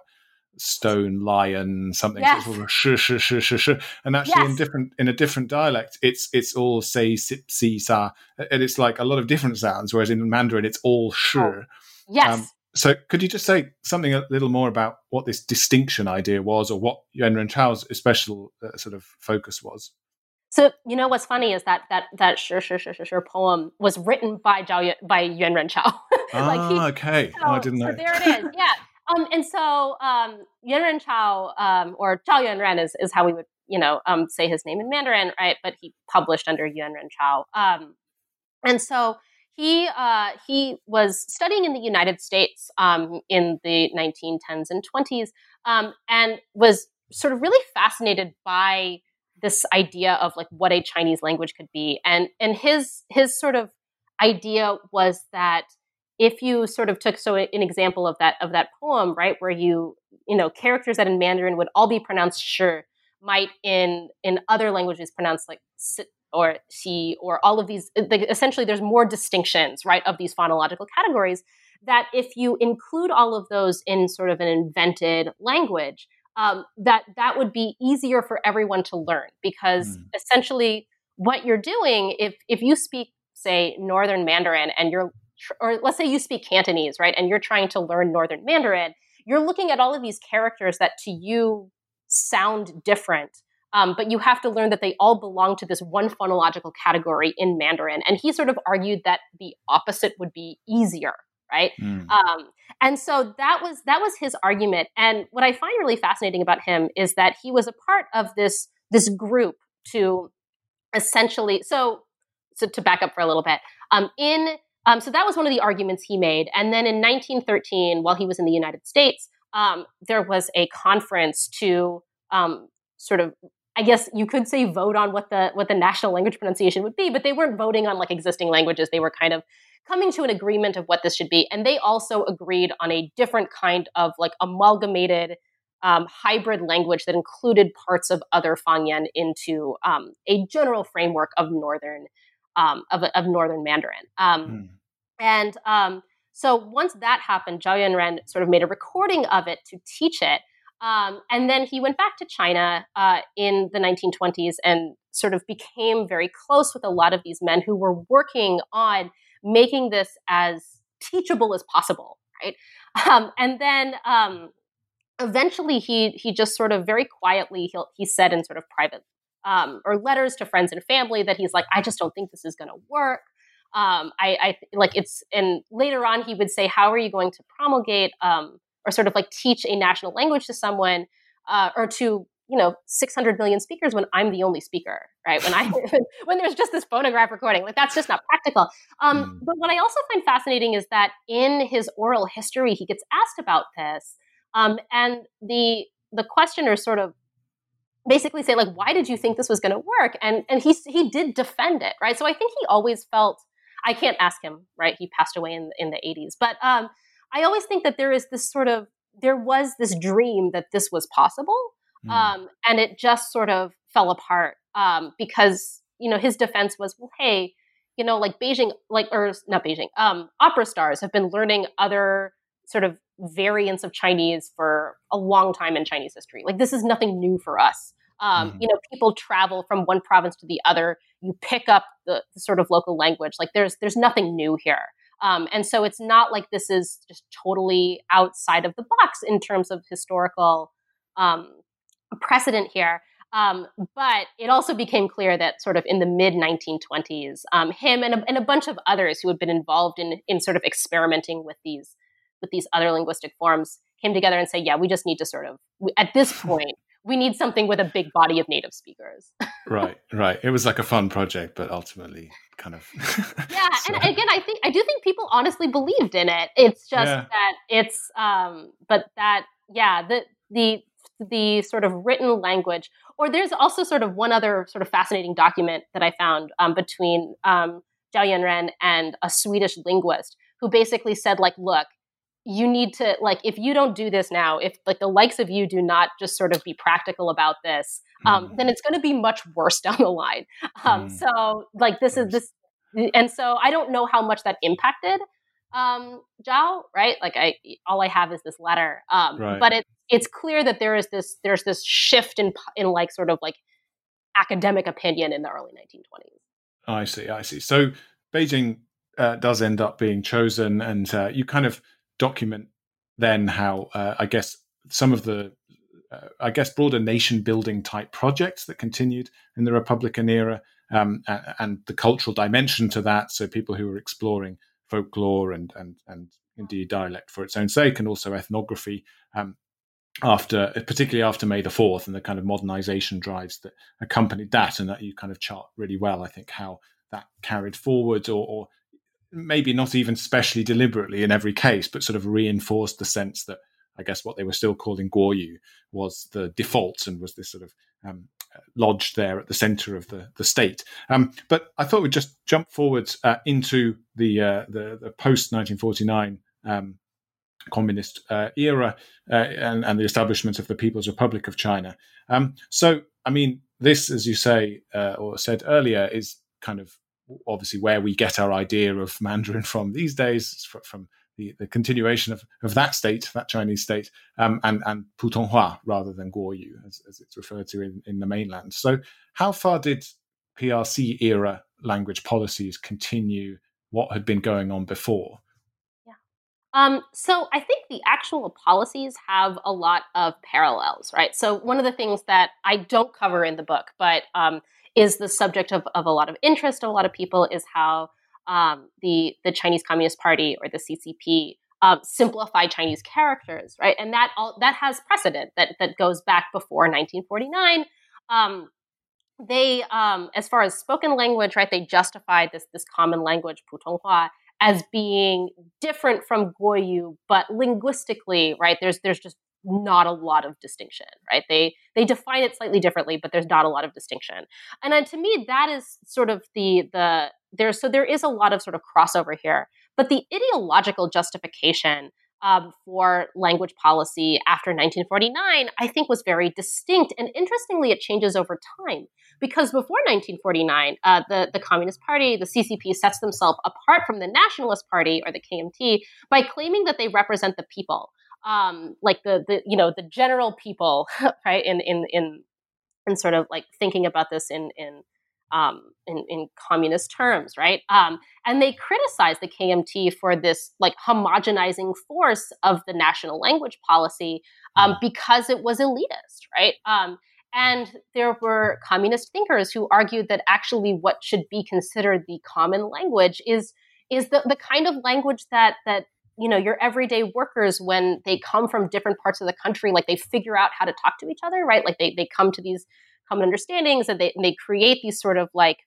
stone lion something, yes. sort of sh sh sh sh sh, and actually yes. in different in a different dialect, it's it's all say sip si sa, and it's like a lot of different sounds. Whereas in Mandarin, it's all sh. Oh. Yes. Um, so could you just say something a little more about what this distinction idea was, or what Yuan Renchao's special uh, sort of focus was? So you know what's funny is that that that sh sh sh sh sh poem was written by Zhao Yuan, by Yuan Renchao. like ah, he, okay. So, oh, I didn't know. So there it is. Yeah. Um, and so um, Yuan Renchao, um, or Zhao Yuanren is, is how we would, you know, um, say his name in Mandarin, right? But he published under Yuan Renchao. Um, and so he uh, he was studying in the United States um, in the nineteen tens and twenties, um, and was sort of really fascinated by this idea of like what a Chinese language could be. And and his his sort of idea was that if you sort of took, so an example of that of that poem, right, where you, you know, characters that in Mandarin would all be pronounced shi, might in in other languages pronounced like sit or xi, or all of these, like, essentially there's more distinctions, right, of these phonological categories, that if you include all of those in sort of an invented language, um, that that would be easier for everyone to learn, because mm. essentially what you're doing, if if you speak, say, Northern Mandarin, and you're or let's say you speak Cantonese, right, and you're trying to learn Northern Mandarin, you're looking at all of these characters that to you sound different, um, but you have to learn that they all belong to this one phonological category in Mandarin. And he sort of argued that the opposite would be easier, right? Mm. Um, and so that was that was his argument. And what I find really fascinating about him is that he was a part of this this group to essentially, so so to back up for a little bit, um, in Um, so that was one of the arguments he made. And then in nineteen thirteen, while he was in the United States, um, there was a conference to um, sort of, I guess you could say, vote on what the what the national language pronunciation would be, but they weren't voting on like existing languages. They were kind of coming to an agreement of what this should be. And they also agreed on a different kind of like amalgamated um, hybrid language that included parts of other Fangyan into um, a general framework of Northern um, of, of Northern Mandarin. Um, mm. And um, so once that happened, Zhao Yuanren sort of made a recording of it to teach it. Um, and then he went back to China uh, in the nineteen twenties and sort of became very close with a lot of these men who were working on making this as teachable as possible, right? Um, and then um, eventually he he just sort of very quietly, he he said in sort of private um, or letters to friends and family that he's like, I just don't think this is going to work. Um, I, I like it's, and later on he would say, how are you going to promulgate um, or sort of like teach a national language to someone uh, or to, you know, six hundred million speakers when I'm the only speaker, right? When I, when there's just this phonograph recording, like that's just not practical. Um, mm. But what I also find fascinating is that in his oral history, he gets asked about this. Um, and the, the questioners sort of basically say like, why did you think this was going to work? And, and he, he did defend it, right? So I think he always felt, I can't ask him, right? He passed away in, in the eighties. But um, I always think that there is this sort of, there was this dream that this was possible. Mm. Um, and it just sort of fell apart um, because, you know, his defense was, well, hey, you know, like Beijing, like, or not Beijing, um, opera stars have been learning other sort of variants of Chinese for a long time in Chinese history. Like, this is nothing new for us. Um, mm-hmm. You know, people travel from one province to the other. You pick up the, the sort of local language. Like there's there's nothing new here. Um, and so it's not like this is just totally outside of the box in terms of historical um, precedent here. Um, but it also became clear that sort of in the mid nineteen twenties, um, him and a, and a bunch of others who had been involved in in sort of experimenting with these with these other linguistic forms came together and say, yeah, we just need to sort of, we, at this point, we need something with a big body of native speakers. right, right. It was like a fun project, but ultimately kind of... yeah, so. And again, I think I do think people honestly believed in it. It's just yeah. that it's, um, but that, yeah, the the the sort of written language, or there's also sort of one other sort of fascinating document that I found um, between um, Zhao Yuanren and a Swedish linguist who basically said, like, look, you need to, like, if you don't do this now, if like the likes of you do not just sort of be practical about this, um, mm. then it's going to be much worse down the line. Um, mm. So like this is this, And so I don't know how much that impacted um, Zhao, right? Like I, all I have is this letter, um, Right. but it, it's clear that there is this, there's this shift in, in like sort of like academic opinion in the early nineteen twenties. I see, I see. So Beijing uh, does end up being chosen, and uh, you kind of document then how, uh, I guess, some of the, uh, I guess, broader nation-building type projects that continued in the Republican era, um, and, and the cultural dimension to that. So people who were exploring folklore and and and indeed dialect for its own sake, and also ethnography. Um, after, particularly after May the fourth, and the kind of modernization drives that accompanied that, and that you kind of chart really well, I think, how that carried forward, or, or maybe not even specially deliberately in every case, but sort of reinforced the sense that, I guess, what they were still calling Guoyu was the default and was this sort of um, lodged there at the center of the, the state. Um, but I thought we'd just jump forward uh, into the, uh, the, the post nineteen forty-nine um, communist uh, era uh, and, and the establishment of the People's Republic of China. Um, so, I mean, this, as you say, uh, or said earlier, is kind of obviously where we get our idea of Mandarin from these days, from the, the continuation of, of that state, that Chinese state, um, and, and Putonghua rather than Guoyu, as, as it's referred to in, in the mainland. So how far did P R C era language policies continue what had been going on before? Um, so I think the actual policies have a lot of parallels, right? So one of the things that I don't cover in the book, but um, is the subject of, of a lot of interest of a lot of people, is how um, the the Chinese Communist Party, or the C C P, um, simplify Chinese characters, right? And that all, that has precedent that that goes back before nineteen forty-nine. Um, they, um, as far as spoken language, right, they justified this this common language, Putonghua, as being different from Guoyu, but linguistically, right, there's there's just not a lot of distinction, right? They they define it slightly differently, but there's not a lot of distinction. And then to me, that is sort of the the there's so there is a lot of sort of crossover here. But the ideological justification um, for language policy after nineteen forty-nine, I think, was very distinct. And interestingly, it changes over time. Because before nineteen forty-nine, uh, the, the Communist Party, the C C P, sets themselves apart from the Nationalist Party, or the K M T, by claiming that they represent the people, um, like the the you know the general people, right? In in in in sort of like thinking about this in in um, in, in communist terms, right? Um, and they criticized the K M T for this like homogenizing force of the national language policy um, because it was elitist, right? Um, And there were communist thinkers who argued that actually what should be considered the common language is is the, the kind of language that that you know your everyday workers, when they come from different parts of the country, like they figure out how to talk to each other, right? Like they they come to these common understandings, and they and they create these sort of like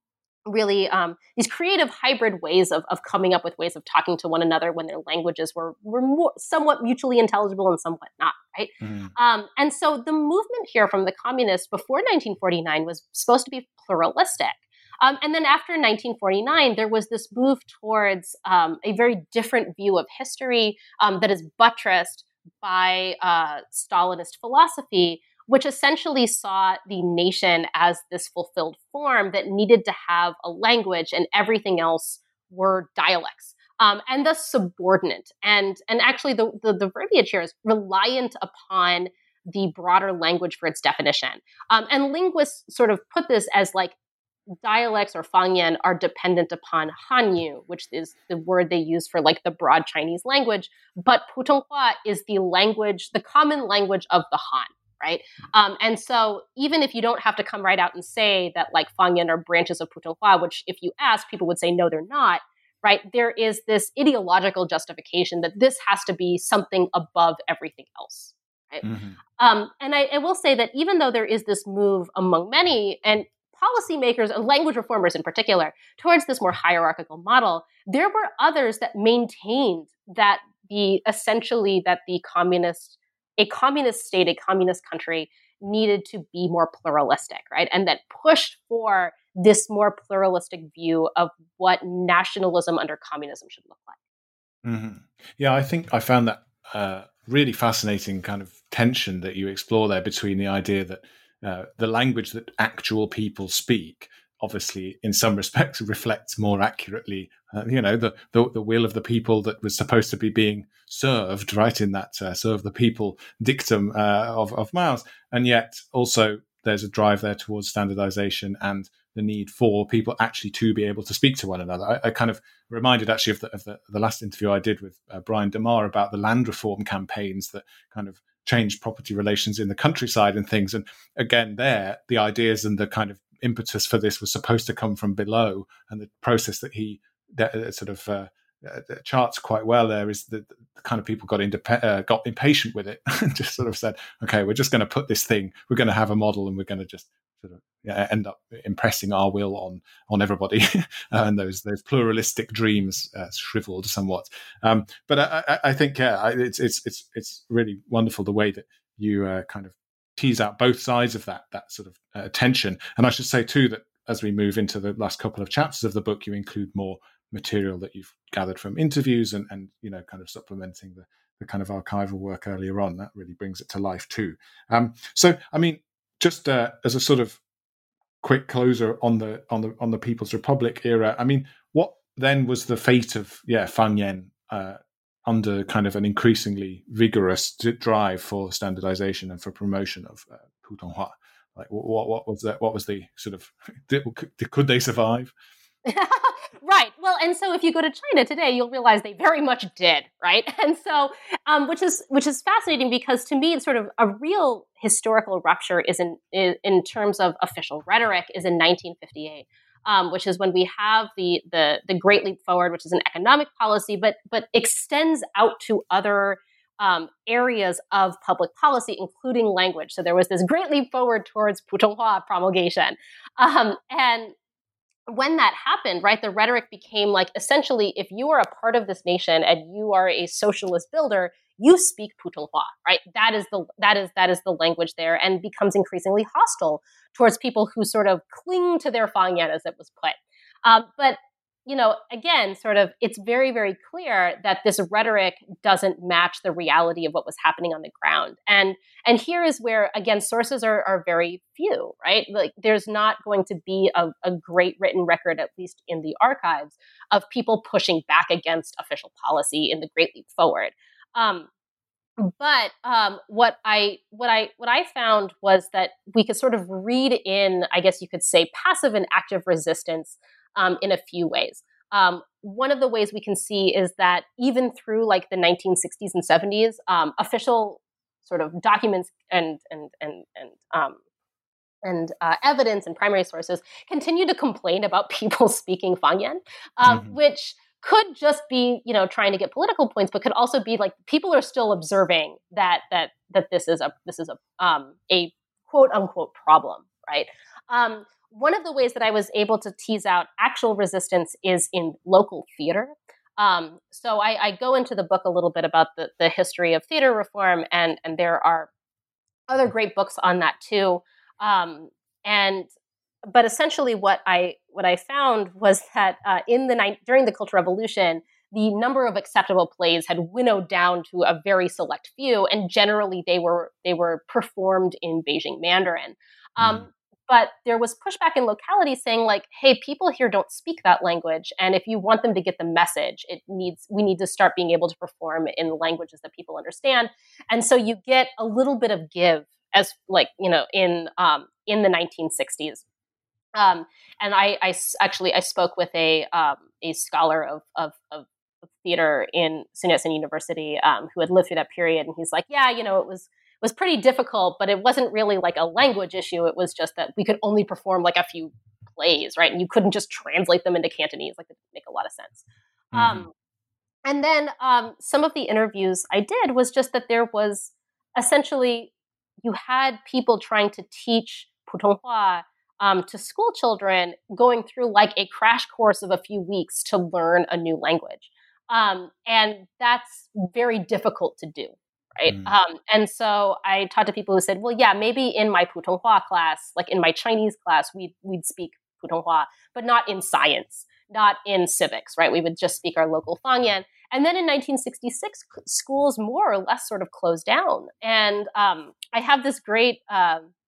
really um, these creative hybrid ways of, of coming up with ways of talking to one another when their languages were were more, somewhat mutually intelligible and somewhat not, right? Mm. Um, and so the movement here from the communists before nineteen forty-nine was supposed to be pluralistic. Um, and then after nineteen forty-nine, there was this move towards um, a very different view of history um, that is buttressed by uh, Stalinist philosophy, which essentially saw the nation as this fulfilled form that needed to have a language, and everything else were dialects, um, and thus subordinate. And, and actually the, the, the verbiage here is reliant upon the broader language for its definition. Um, and linguists sort of put this as like dialects or fangyan are dependent upon Hanyu, which is the word they use for like the broad Chinese language. But Putonghua is the language, the common language of the Han. Right. Um, and so even if you don't have to come right out and say that like Fangyan are branches of Putonghua, which if you ask, people would say, no, they're not. Right. There is this ideological justification that this has to be something above everything else. Right. Mm-hmm. Um, and I, I will say that even though there is this move among many and policymakers and language reformers in particular towards this more hierarchical model, there were others that maintained that the essentially that the communist a communist state, a communist country needed to be more pluralistic, right? And that pushed for this more pluralistic view of what nationalism under communism should look like. Mm-hmm. Yeah, I think I found that uh, really fascinating kind of tension that you explore there between the idea that uh, the language that actual people speak obviously in some respects reflects more accurately, uh, you know, the, the the will of the people that was supposed to be being served, right, in that uh, serve the people dictum uh, of, of Mao's. And yet also there's a drive there towards standardization and the need for people actually to be able to speak to one another. I, I kind of reminded actually of the, of the, the last interview I did with uh, Brian DeMar about the land reform campaigns that kind of changed property relations in the countryside and things. And again, there, the ideas and the kind of impetus for this was supposed to come from below. And the process that he that, uh, sort of uh, uh, charts quite well there is that the kind of people got indep- uh, got impatient with it and just sort of said, okay, we're just going to put this thing, we're going to have a model and we're going to just sort of yeah, end up impressing our will on on everybody, and those those pluralistic dreams uh, shriveled somewhat. Um, but I, I, I think yeah, it's it's it's it's really wonderful the way that you uh, kind of tease out both sides of that that sort of uh, tension. And I should say too that as we move into the last couple of chapters of the book, you include more material that you've gathered from interviews and and you know kind of supplementing the the kind of archival work earlier on. That really brings it to life too. Um, so I mean, just uh, as a sort of quick closer on the on the on the People's Republic era, I mean, what then was the fate of yeah Fangyan uh, under kind of an increasingly vigorous drive for standardization and for promotion of uh, Putonghua? Like, what what was that? What was the sort of did, could they survive? Right. Well, and so if you go to China today, you'll realize they very much did, right? And so, um, which is which is fascinating because to me, it's sort of a real historical rupture is in in, in terms of official rhetoric is in nineteen fifty-eight, um, which is when we have the the the Great Leap Forward, which is an economic policy, but but extends out to other um, areas of public policy, including language. So there was this great leap forward towards Putonghua promulgation, um, and when that happened, right, the rhetoric became like, essentially, if you are a part of this nation and you are a socialist builder, you speak Putonghua, right? That is the that is that is the language there, and becomes increasingly hostile towards people who sort of cling to their Fangyan, as it was put. Um, but you know, again, sort of, it's very, very clear that this rhetoric doesn't match the reality of what was happening on the ground. And and here is where, again, sources are, are very few, right? Like, there's not going to be a, a great written record, at least in the archives, of people pushing back against official policy in the Great Leap Forward. Um, but um, what I what I what I found was that we could sort of read in, I guess you could say, passive and active resistance Um, in a few ways. Um, one of the ways we can see is that even through like the nineteen sixties and seventies, um, official sort of documents and and and and um, and uh, evidence and primary sources continue to complain about people speaking Fangyan, um, mm-hmm. which could just be, you know, trying to get political points, but could also be like people are still observing that that that this is a this is a um, a quote unquote problem, right? Um, One of the ways that I was able to tease out actual resistance is in local theater. Um, so I, I go into the book a little bit about the, the history of theater reform, and, and there are other great books on that too. Um, and but essentially, what I what I found was that uh, in the ni- during the Cultural Revolution, the number of acceptable plays had winnowed down to a very select few, and generally they were they were performed in Beijing Mandarin. Um, mm. But there was pushback in localities saying, like, hey, people here don't speak that language. And if you want them to get the message, it needs we need to start being able to perform in languages that people understand. And so you get a little bit of give as like, you know, in um, in the nineteen sixties. Um, and I, I actually I spoke with a um, a scholar of, of, of theater in Sun Yat-sen University um, who had lived through that period. And he's like, yeah, you know, it was was pretty difficult, but it wasn't really like a language issue. It was just that we could only perform like a few plays, right? And you couldn't just translate them into Cantonese. Like, it didn't make a lot of sense. Mm-hmm. Um, and then um, some of the interviews I did was just that there was essentially, you had people trying to teach Putonghua um, to school children going through like a crash course of a few weeks to learn a new language. Um, and that's very difficult to do. Right. Mm. Um, and so I talked to people who said, well, yeah, maybe in my Putonghua class, like in my Chinese class, we'd, we'd speak Putonghua, but not in science, not in civics, right? We would just speak our local Fangyan. And then in nineteen sixty-six, schools more or less sort of closed down. And um, I have this great uh,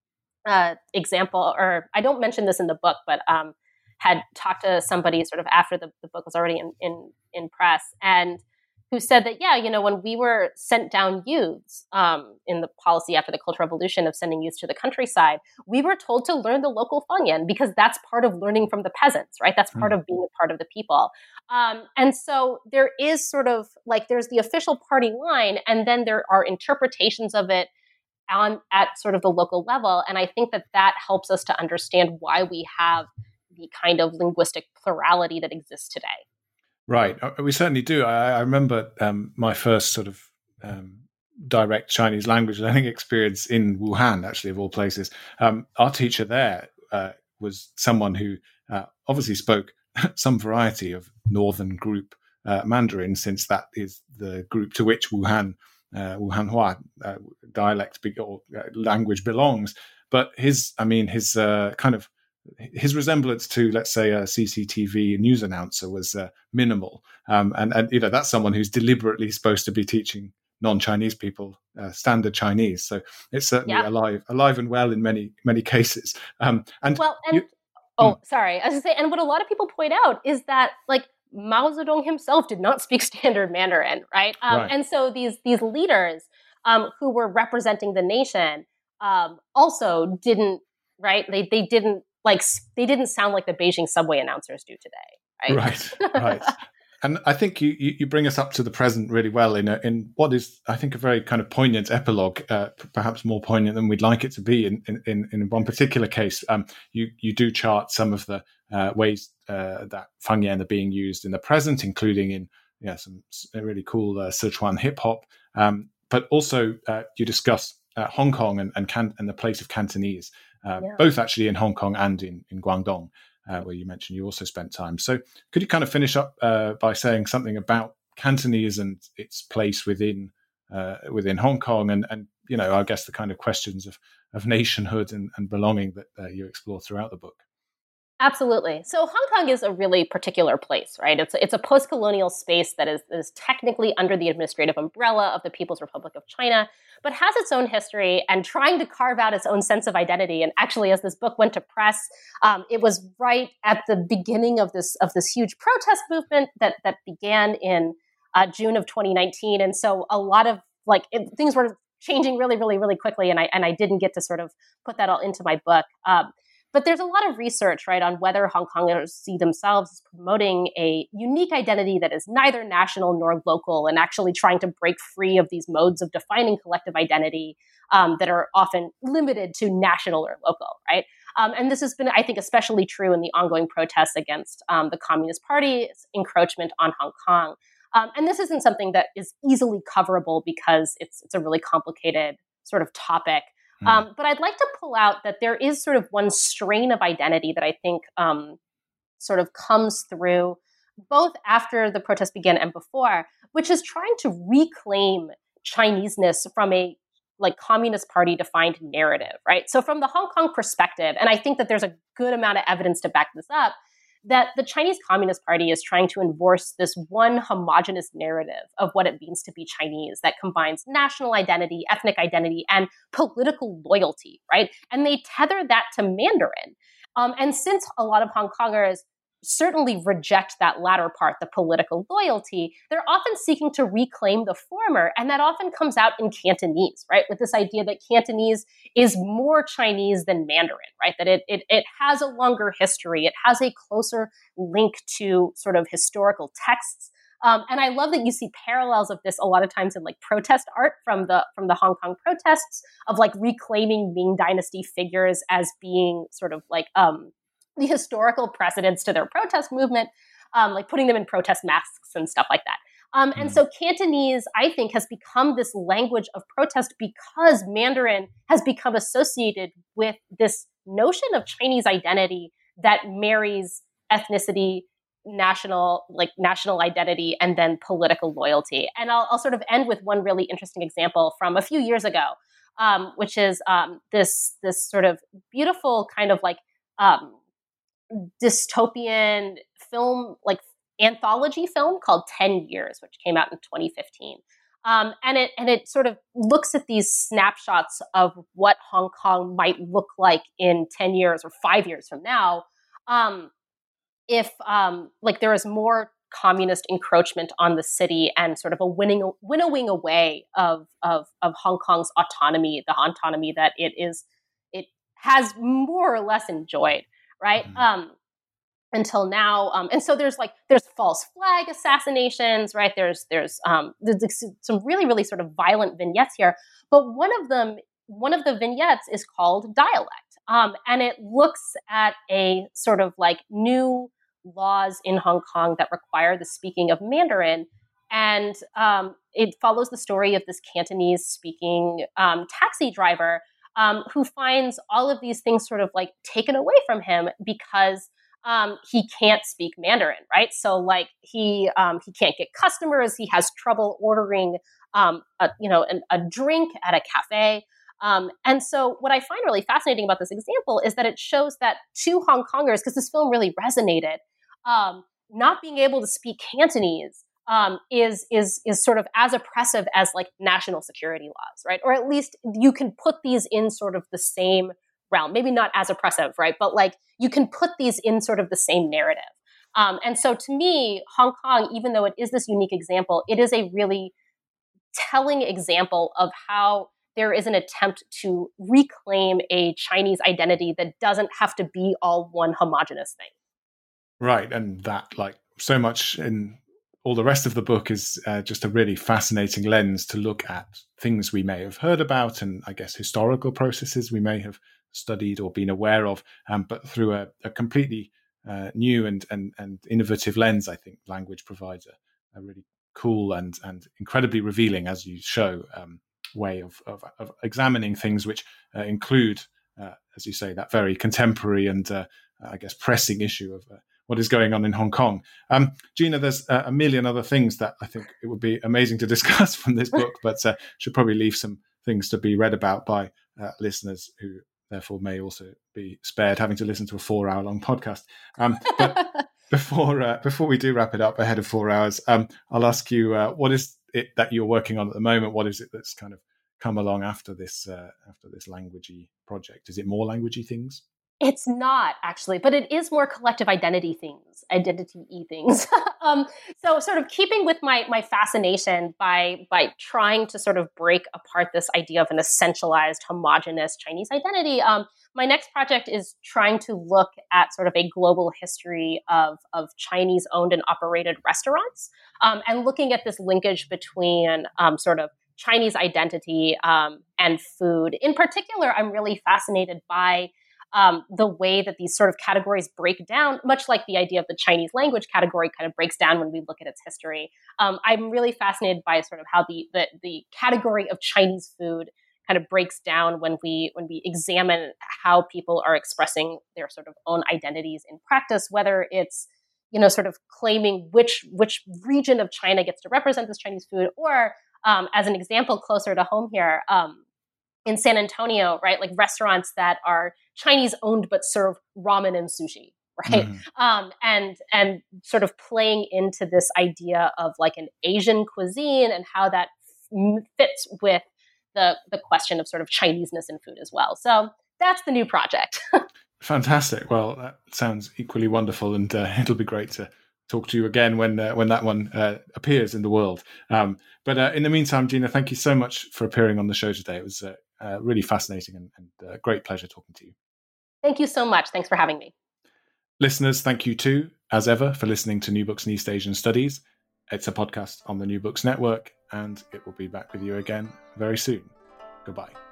uh, example, or I don't mention this in the book, but um, had talked to somebody sort of after the, the book was already in, in, in press, and who said that, yeah, you know, when we were sent down youths um, in the policy after the Cultural Revolution of sending youths to the countryside, we were told to learn the local Fangyan because that's part of learning from the peasants, right? That's part mm. of being a part of the people. Um, and so there is sort of like, there's the official party line, and then there are interpretations of it on at sort of the local level. And I think that that helps us to understand why we have the kind of linguistic plurality that exists today. Right. We certainly do. I, I remember um, my first sort of um, direct Chinese language learning experience in Wuhan, actually, of all places. Um, our teacher there uh, was someone who uh, obviously spoke some variety of Northern group uh, Mandarin, since that is the group to which Wuhan, uh, Wuhanhua uh, dialect be- or uh, language belongs. But his, I mean, his uh, kind of his resemblance to, let's say, a C C T V news announcer was uh, minimal. Um, and, and, you know, that's someone who's deliberately supposed to be teaching non-Chinese people uh, standard Chinese. So it's certainly yeah. alive, alive and well in many, many cases. Um, and well, and, you, oh, hmm. sorry. I was going to say, and what a lot of people point out is that, like, Mao Zedong himself did not speak standard Mandarin, right? Um, right. And so these, these leaders um, who were representing the nation um, also didn't, right? They, they didn't, Like they didn't sound like the Beijing subway announcers do today, right? Right, right. And I think you, you bring us up to the present really well in a, in what is, I think, a very kind of poignant epilogue, uh, perhaps more poignant than we'd like it to be. In in, in one particular case, um, you you do chart some of the uh, ways uh, that Fangyan are being used in the present, including in yeah some really cool uh, Sichuan hip hop, um, but also uh, you discuss uh, Hong Kong and and, Can- and the place of Cantonese. Uh, yeah. Both actually in Hong Kong and in, in Guangdong, uh, where you mentioned you also spent time. So could you kind of finish up uh, by saying something about Cantonese and its place within uh, within Hong Kong and, and, you know, I guess the kind of questions of, of nationhood and, and belonging that uh, you explore throughout the book? Absolutely. So Hong Kong is a really particular place, right? It's a, it's a post-colonial space that is, is technically under the administrative umbrella of the People's Republic of China, but has its own history and trying to carve out its own sense of identity. And actually, as this book went to press, um, it was right at the beginning of this of this huge protest movement that that began in uh, June of twenty nineteen. And so a lot of like it, things were changing really, really, really quickly, and I and I didn't get to sort of put that all into my book. Um, But there's a lot of research, right, on whether Hong Kongers see themselves as promoting a unique identity that is neither national nor local, and actually trying to break free of these modes of defining collective identity um, that are often limited to national or local, right? Um, and this has been, I think, especially true in the ongoing protests against um, the Communist Party's encroachment on Hong Kong. Um, and this isn't something that is easily coverable because it's it's a really complicated sort of topic. Um, but I'd like to pull out that there is sort of one strain of identity that I think um, sort of comes through both after the protest began and before, which is trying to reclaim Chineseness from a like Communist Party defined narrative, right? So from the Hong Kong perspective, and I think that there's a good amount of evidence to back this up, that the Chinese Communist Party is trying to enforce this one homogenous narrative of what it means to be Chinese that combines national identity, ethnic identity, and political loyalty, right? And they tether that to Mandarin. Um, and since a lot of Hong Kongers certainly reject that latter part, the political loyalty, they're often seeking to reclaim the former. And that often comes out in Cantonese, right? With this idea that Cantonese is more Chinese than Mandarin, right? That it, it, it has a longer history. It has a closer link to sort of historical texts. Um, and I love that you see parallels of this a lot of times in like protest art from the from the Hong Kong protests of like reclaiming Ming Dynasty figures as being sort of like um, the historical precedents to their protest movement, um, like putting them in protest masks and stuff like that. Um, and so Cantonese, I think, has become this language of protest because Mandarin has become associated with this notion of Chinese identity that marries ethnicity, national, like national identity, and then political loyalty. And I'll, I'll sort of end with one really interesting example from a few years ago, um, which is um, this this sort of beautiful kind of like um, dystopian film, like anthology film called ten years, which came out in twenty fifteen. Um, and it and it sort of looks at these snapshots of what Hong Kong might look like in ten years or five years from now, um, if um, like there is more communist encroachment on the city and sort of a winning, winnowing away of, of of Hong Kong's autonomy, the autonomy that it is it has more or less enjoyed, right? Mm-hmm. Um, until now. Um, and so there's like, there's false flag assassinations, right? There's, there's, um, there's some really, really sort of violent vignettes here. But one of them, one of the vignettes is called Dialect. Um, and it looks at a sort of like new laws in Hong Kong that require the speaking of Mandarin. And um, it follows the story of this Cantonese speaking um, taxi driver um, who finds all of these things sort of like taken away from him because Um, he can't speak Mandarin, right? So like he um, he can't get customers. He has trouble ordering, um, a, you know, an, a drink at a cafe. Um, and so what I find really fascinating about this example is that it shows that to Hong Kongers, because this film really resonated, um, not being able to speak Cantonese um, is is is sort of as oppressive as like national security laws, right? Or at least you can put these in sort of the same realm, maybe not as oppressive, right? But like you can put these in sort of the same narrative. Um, and so to me, Hong Kong, even though it is this unique example, it is a really telling example of how there is an attempt to reclaim a Chinese identity that doesn't have to be all one homogenous thing. Right. And that, like so much in all the rest of the book, is uh, just a really fascinating lens to look at things we may have heard about and I guess historical processes we may have studied or been aware of, um, but through a, a completely uh, new and, and and innovative lens. I think language provides a, a really cool and and incredibly revealing, as you show, um, way of, of of examining things which uh, include, uh, as you say, that very contemporary and uh, I guess pressing issue of uh, what is going on in Hong Kong. Um, Gina, there's uh, a million other things that I think it would be amazing to discuss from this book, but uh, should probably leave some things to be read about by uh, listeners who therefore may also be spared having to listen to a four hour long podcast. Um, but before uh, before we do wrap it up ahead of four hours, um, I'll ask you, uh, what is it that you're working on at the moment? What is it that's kind of come along after this uh, after this languagey project? Is it more languagey things? It's not actually, but it is more collective identity things, identity-y things. um, so sort of keeping with my my fascination by by trying to sort of break apart this idea of an essentialized, homogenous Chinese identity, um, my next project is trying to look at sort of a global history of, of Chinese-owned and operated restaurants, um, and looking at this linkage between um, sort of Chinese identity um, and food. In particular, I'm really fascinated by Um, the way that these sort of categories break down, much like the idea of the Chinese language category kind of breaks down when we look at its history. Um, I'm really fascinated by sort of how the, the the category of Chinese food kind of breaks down when we when we examine how people are expressing their sort of own identities in practice, whether it's, you know, sort of claiming which which region of China gets to represent this Chinese food, or um, as an example closer to home here, um, in San Antonio, right, like restaurants that are Chinese owned but serve ramen and sushi, right? Mm-hmm. Um, and and sort of playing into this idea of like an Asian cuisine and how that f- fits with the the question of sort of Chineseness in food as well. So that's the new project. Fantastic. Well, that sounds equally wonderful, and uh, it'll be great to talk to you again when uh, when that one uh, appears in the world. Um, but uh, in the meantime, Gina, thank you so much for appearing on the show today. It was uh, uh, really fascinating and, and a great pleasure talking to you. Thank you so much. Thanks for having me. Listeners, thank you too, as ever, for listening to New Books in East Asian Studies. It's a podcast on the New Books Network, and it will be back with you again very soon. Goodbye.